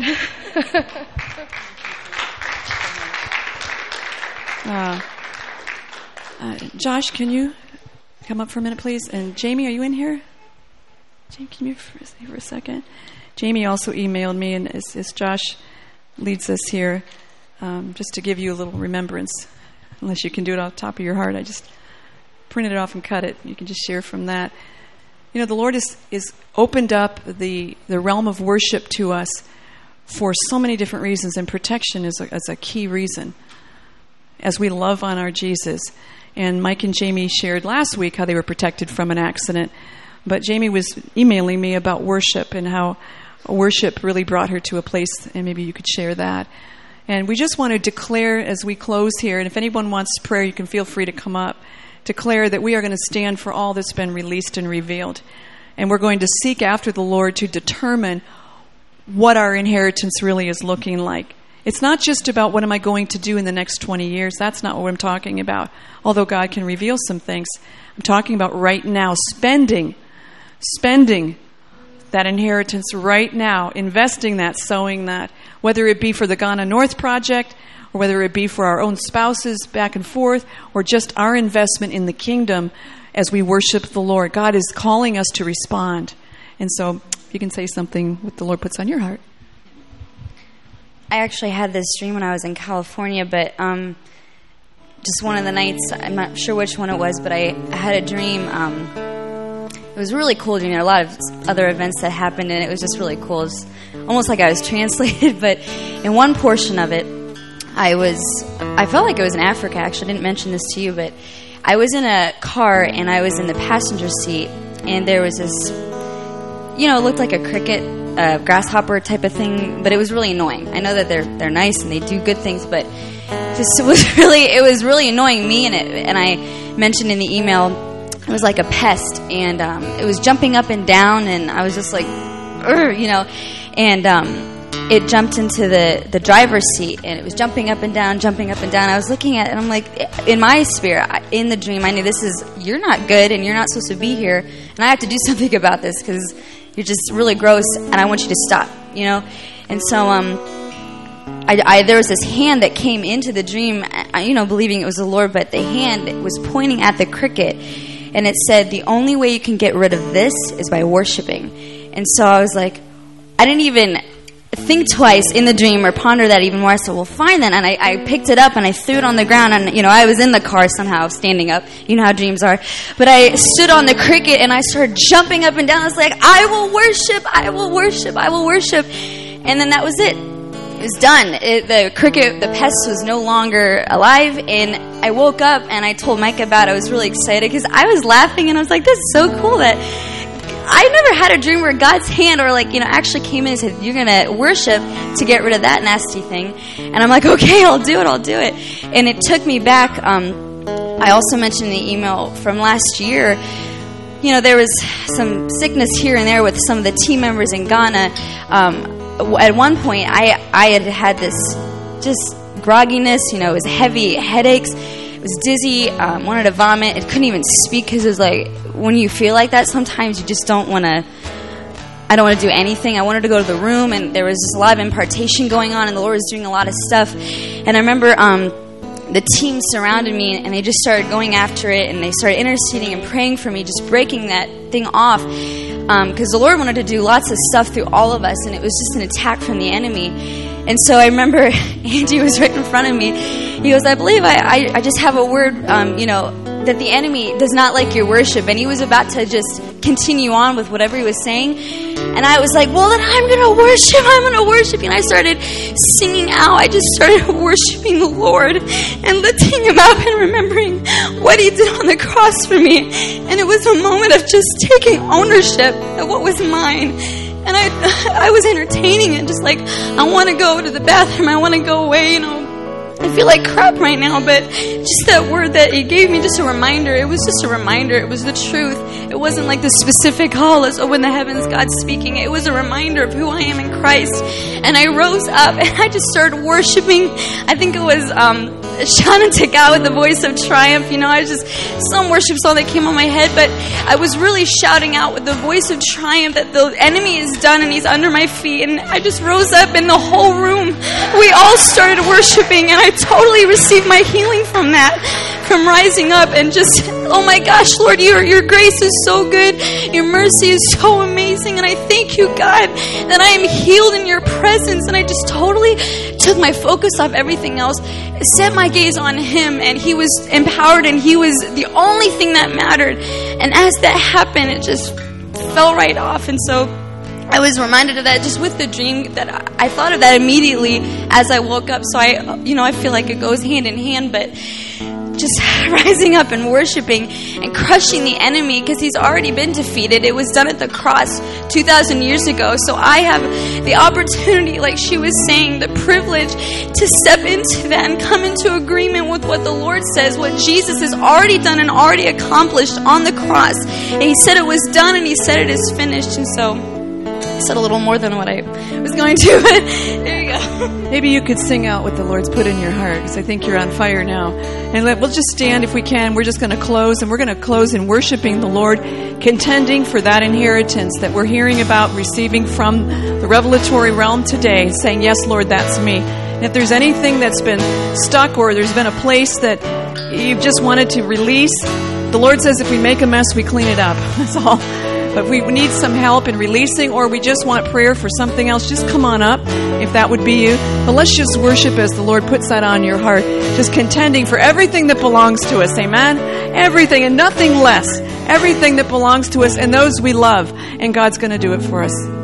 uh, uh, Josh, can you come up for a minute, please? And Jamie, are you in here? Jamie, can you for, for a second? Jamie also emailed me, and as, as Josh leads us here, um, just to give you a little remembrance, unless you can do it off the top of your heart, I just printed it off and cut it. You can just share from that. You know, the Lord is, is opened up the, the realm of worship to us for so many different reasons, and protection is a, is a key reason as we love on our Jesus. And Mike and Jamie shared last week how they were protected from an accident. But Jamie was emailing me about worship and how worship really brought her to a place, and maybe you could share that. And we just want to declare as we close here, and if anyone wants prayer, you can feel free to come up, declare that we are going to stand for all that's been released and revealed. And we're going to seek after the Lord to determine what our inheritance really is looking like. It's not just about what am I going to do in the next twenty years. That's not what I'm talking about, although God can reveal some things. I'm talking about right now, spending Spending that inheritance right now, investing that, sowing that, whether it be for the Ghana North Project, or whether it be for our own spouses back and forth, or just our investment in the kingdom as we worship the Lord. God is calling us to respond. And so if you can say something what the Lord puts on your heart. I actually had this dream when I was in California, but um, just one of the nights, I'm not sure which one it was, but I, I had a dream. Um, It was really cool. You know, a lot of other events that happened, and it was just really cool. It was almost like I was translated, but in one portion of it, I was, I felt like it was in Africa. Actually, I didn't mention this to you, but I was in a car, and I was in the passenger seat, and there was this, you know, it looked like a cricket, uh, grasshopper type of thing, but it was really annoying. I know that they're they're nice and they do good things, but just it was really it was really annoying me, and it, and I mentioned in the email. It was like a pest, and um, it was jumping up and down, and I was just like, you know, and um, it jumped into the, the driver's seat, and it was jumping up and down, jumping up and down. I was looking at it, and I'm like, in my spirit, in the dream, I knew this is, you're not good, and you're not supposed to be here, and I have to do something about this, because you're just really gross, and I want you to stop, you know? And so, um, I, I, there was this hand that came into the dream, I, you know, believing it was the Lord, but the hand was pointing at the cricket, and it said, the only way you can get rid of this is by worshiping. And so I was like, I didn't even think twice in the dream or ponder that even more. I said, well, fine then. And I, I picked it up and I threw it on the ground. And, you know, I was in the car somehow standing up. You know how dreams are. But I stood on the cricket and I started jumping up and down. I was like, I will worship, I will worship, I will worship. And then that was it. It was done. It, the cricket, the pest was no longer alive. And I woke up and I told Mike about it. I was really excited because I was laughing and I was like, this is so cool that I never had a dream where God's hand or like, you know, actually came in and said, you're going to worship to get rid of that nasty thing. And I'm like, okay, I'll do it, I'll do it. And it took me back. Um, I also mentioned in the email from last year, you know, there was some sickness here and there with some of the team members in Ghana. Um, at one point, I, I had had this just grogginess, you know, it was heavy headaches. Was dizzy, um, wanted to vomit. It couldn't even speak because it was like, when you feel like that, sometimes you just don't want to, I don't want to do anything. I wanted to go to the room, and there was just a lot of impartation going on, and the Lord was doing a lot of stuff. And I remember um, the team surrounded me, and they just started going after it, and they started interceding and praying for me, just breaking that thing off. Because um, the Lord wanted to do lots of stuff through all of us, and it was just an attack from the enemy. And so I remember Andy was right in front of me. He goes, I believe I, I, I just have a word, um, you know, that the enemy does not like your worship. And he was about to just continue on with whatever he was saying. And I was like, well, then I'm going to worship. I'm going to worship. And I started singing out. I just started worshiping the Lord and lifting him up and remembering what he did on the cross for me. And it was a moment of just taking ownership of what was mine. And I I was entertaining it, just like, I want to go to the bathroom, I want to go away, you know. I feel like crap right now, but just that word that he gave me, just a reminder. It was just a reminder. It was the truth. It wasn't like the specific, oh, let's open the heavens, God's speaking. It was a reminder of who I am in Christ. And I rose up and I just started worshiping. I think it was um, Shannon Tegal with the voice of triumph. You know, I just, some worship song that came on my head, but I was really shouting out with the voice of triumph that the enemy is done and he's under my feet. And I just rose up in the whole room. We all started worshiping, and I totally received my healing from that, from rising up and just, oh my gosh, Lord, your your grace is so good. Your mercy is so amazing. And I thank you, God, that I am healed in your presence. And I just totally took my focus off everything else, set my gaze on him, and he was empowered, and he was the only thing that mattered. And as that happened, it just fell right off. And so I was reminded of that just with the dream, that I, I thought of that immediately as I woke up. So I, you know, I feel like it goes hand in hand, but just rising up and worshiping and crushing the enemy, because he's already been defeated. It was done at the cross two thousand years ago. So I have the opportunity, like she was saying, the privilege to step into that and come into agreement with what the Lord says, what Jesus has already done and already accomplished on the cross. And he said it was done, and he said it is finished. And so I said a little more than what I was going to, but there you go. Maybe you could sing out what the Lord's put in your heart, because I think you're on fire now. And let, we'll just stand if we can. We're just going to close, and we're going to close in worshiping the Lord, contending for that inheritance that we're hearing about, receiving from the revelatory realm today, saying, yes, Lord, that's me. And if there's anything that's been stuck, or there's been a place that you've just wanted to release, the Lord says if we make a mess, we clean it up. That's all. But if we need some help in releasing, or we just want prayer for something else, just come on up if that would be you. But let's just worship as the Lord puts that on your heart. Just contending for everything that belongs to us. Amen? Everything and nothing less. Everything that belongs to us and those we love. And God's going to do it for us.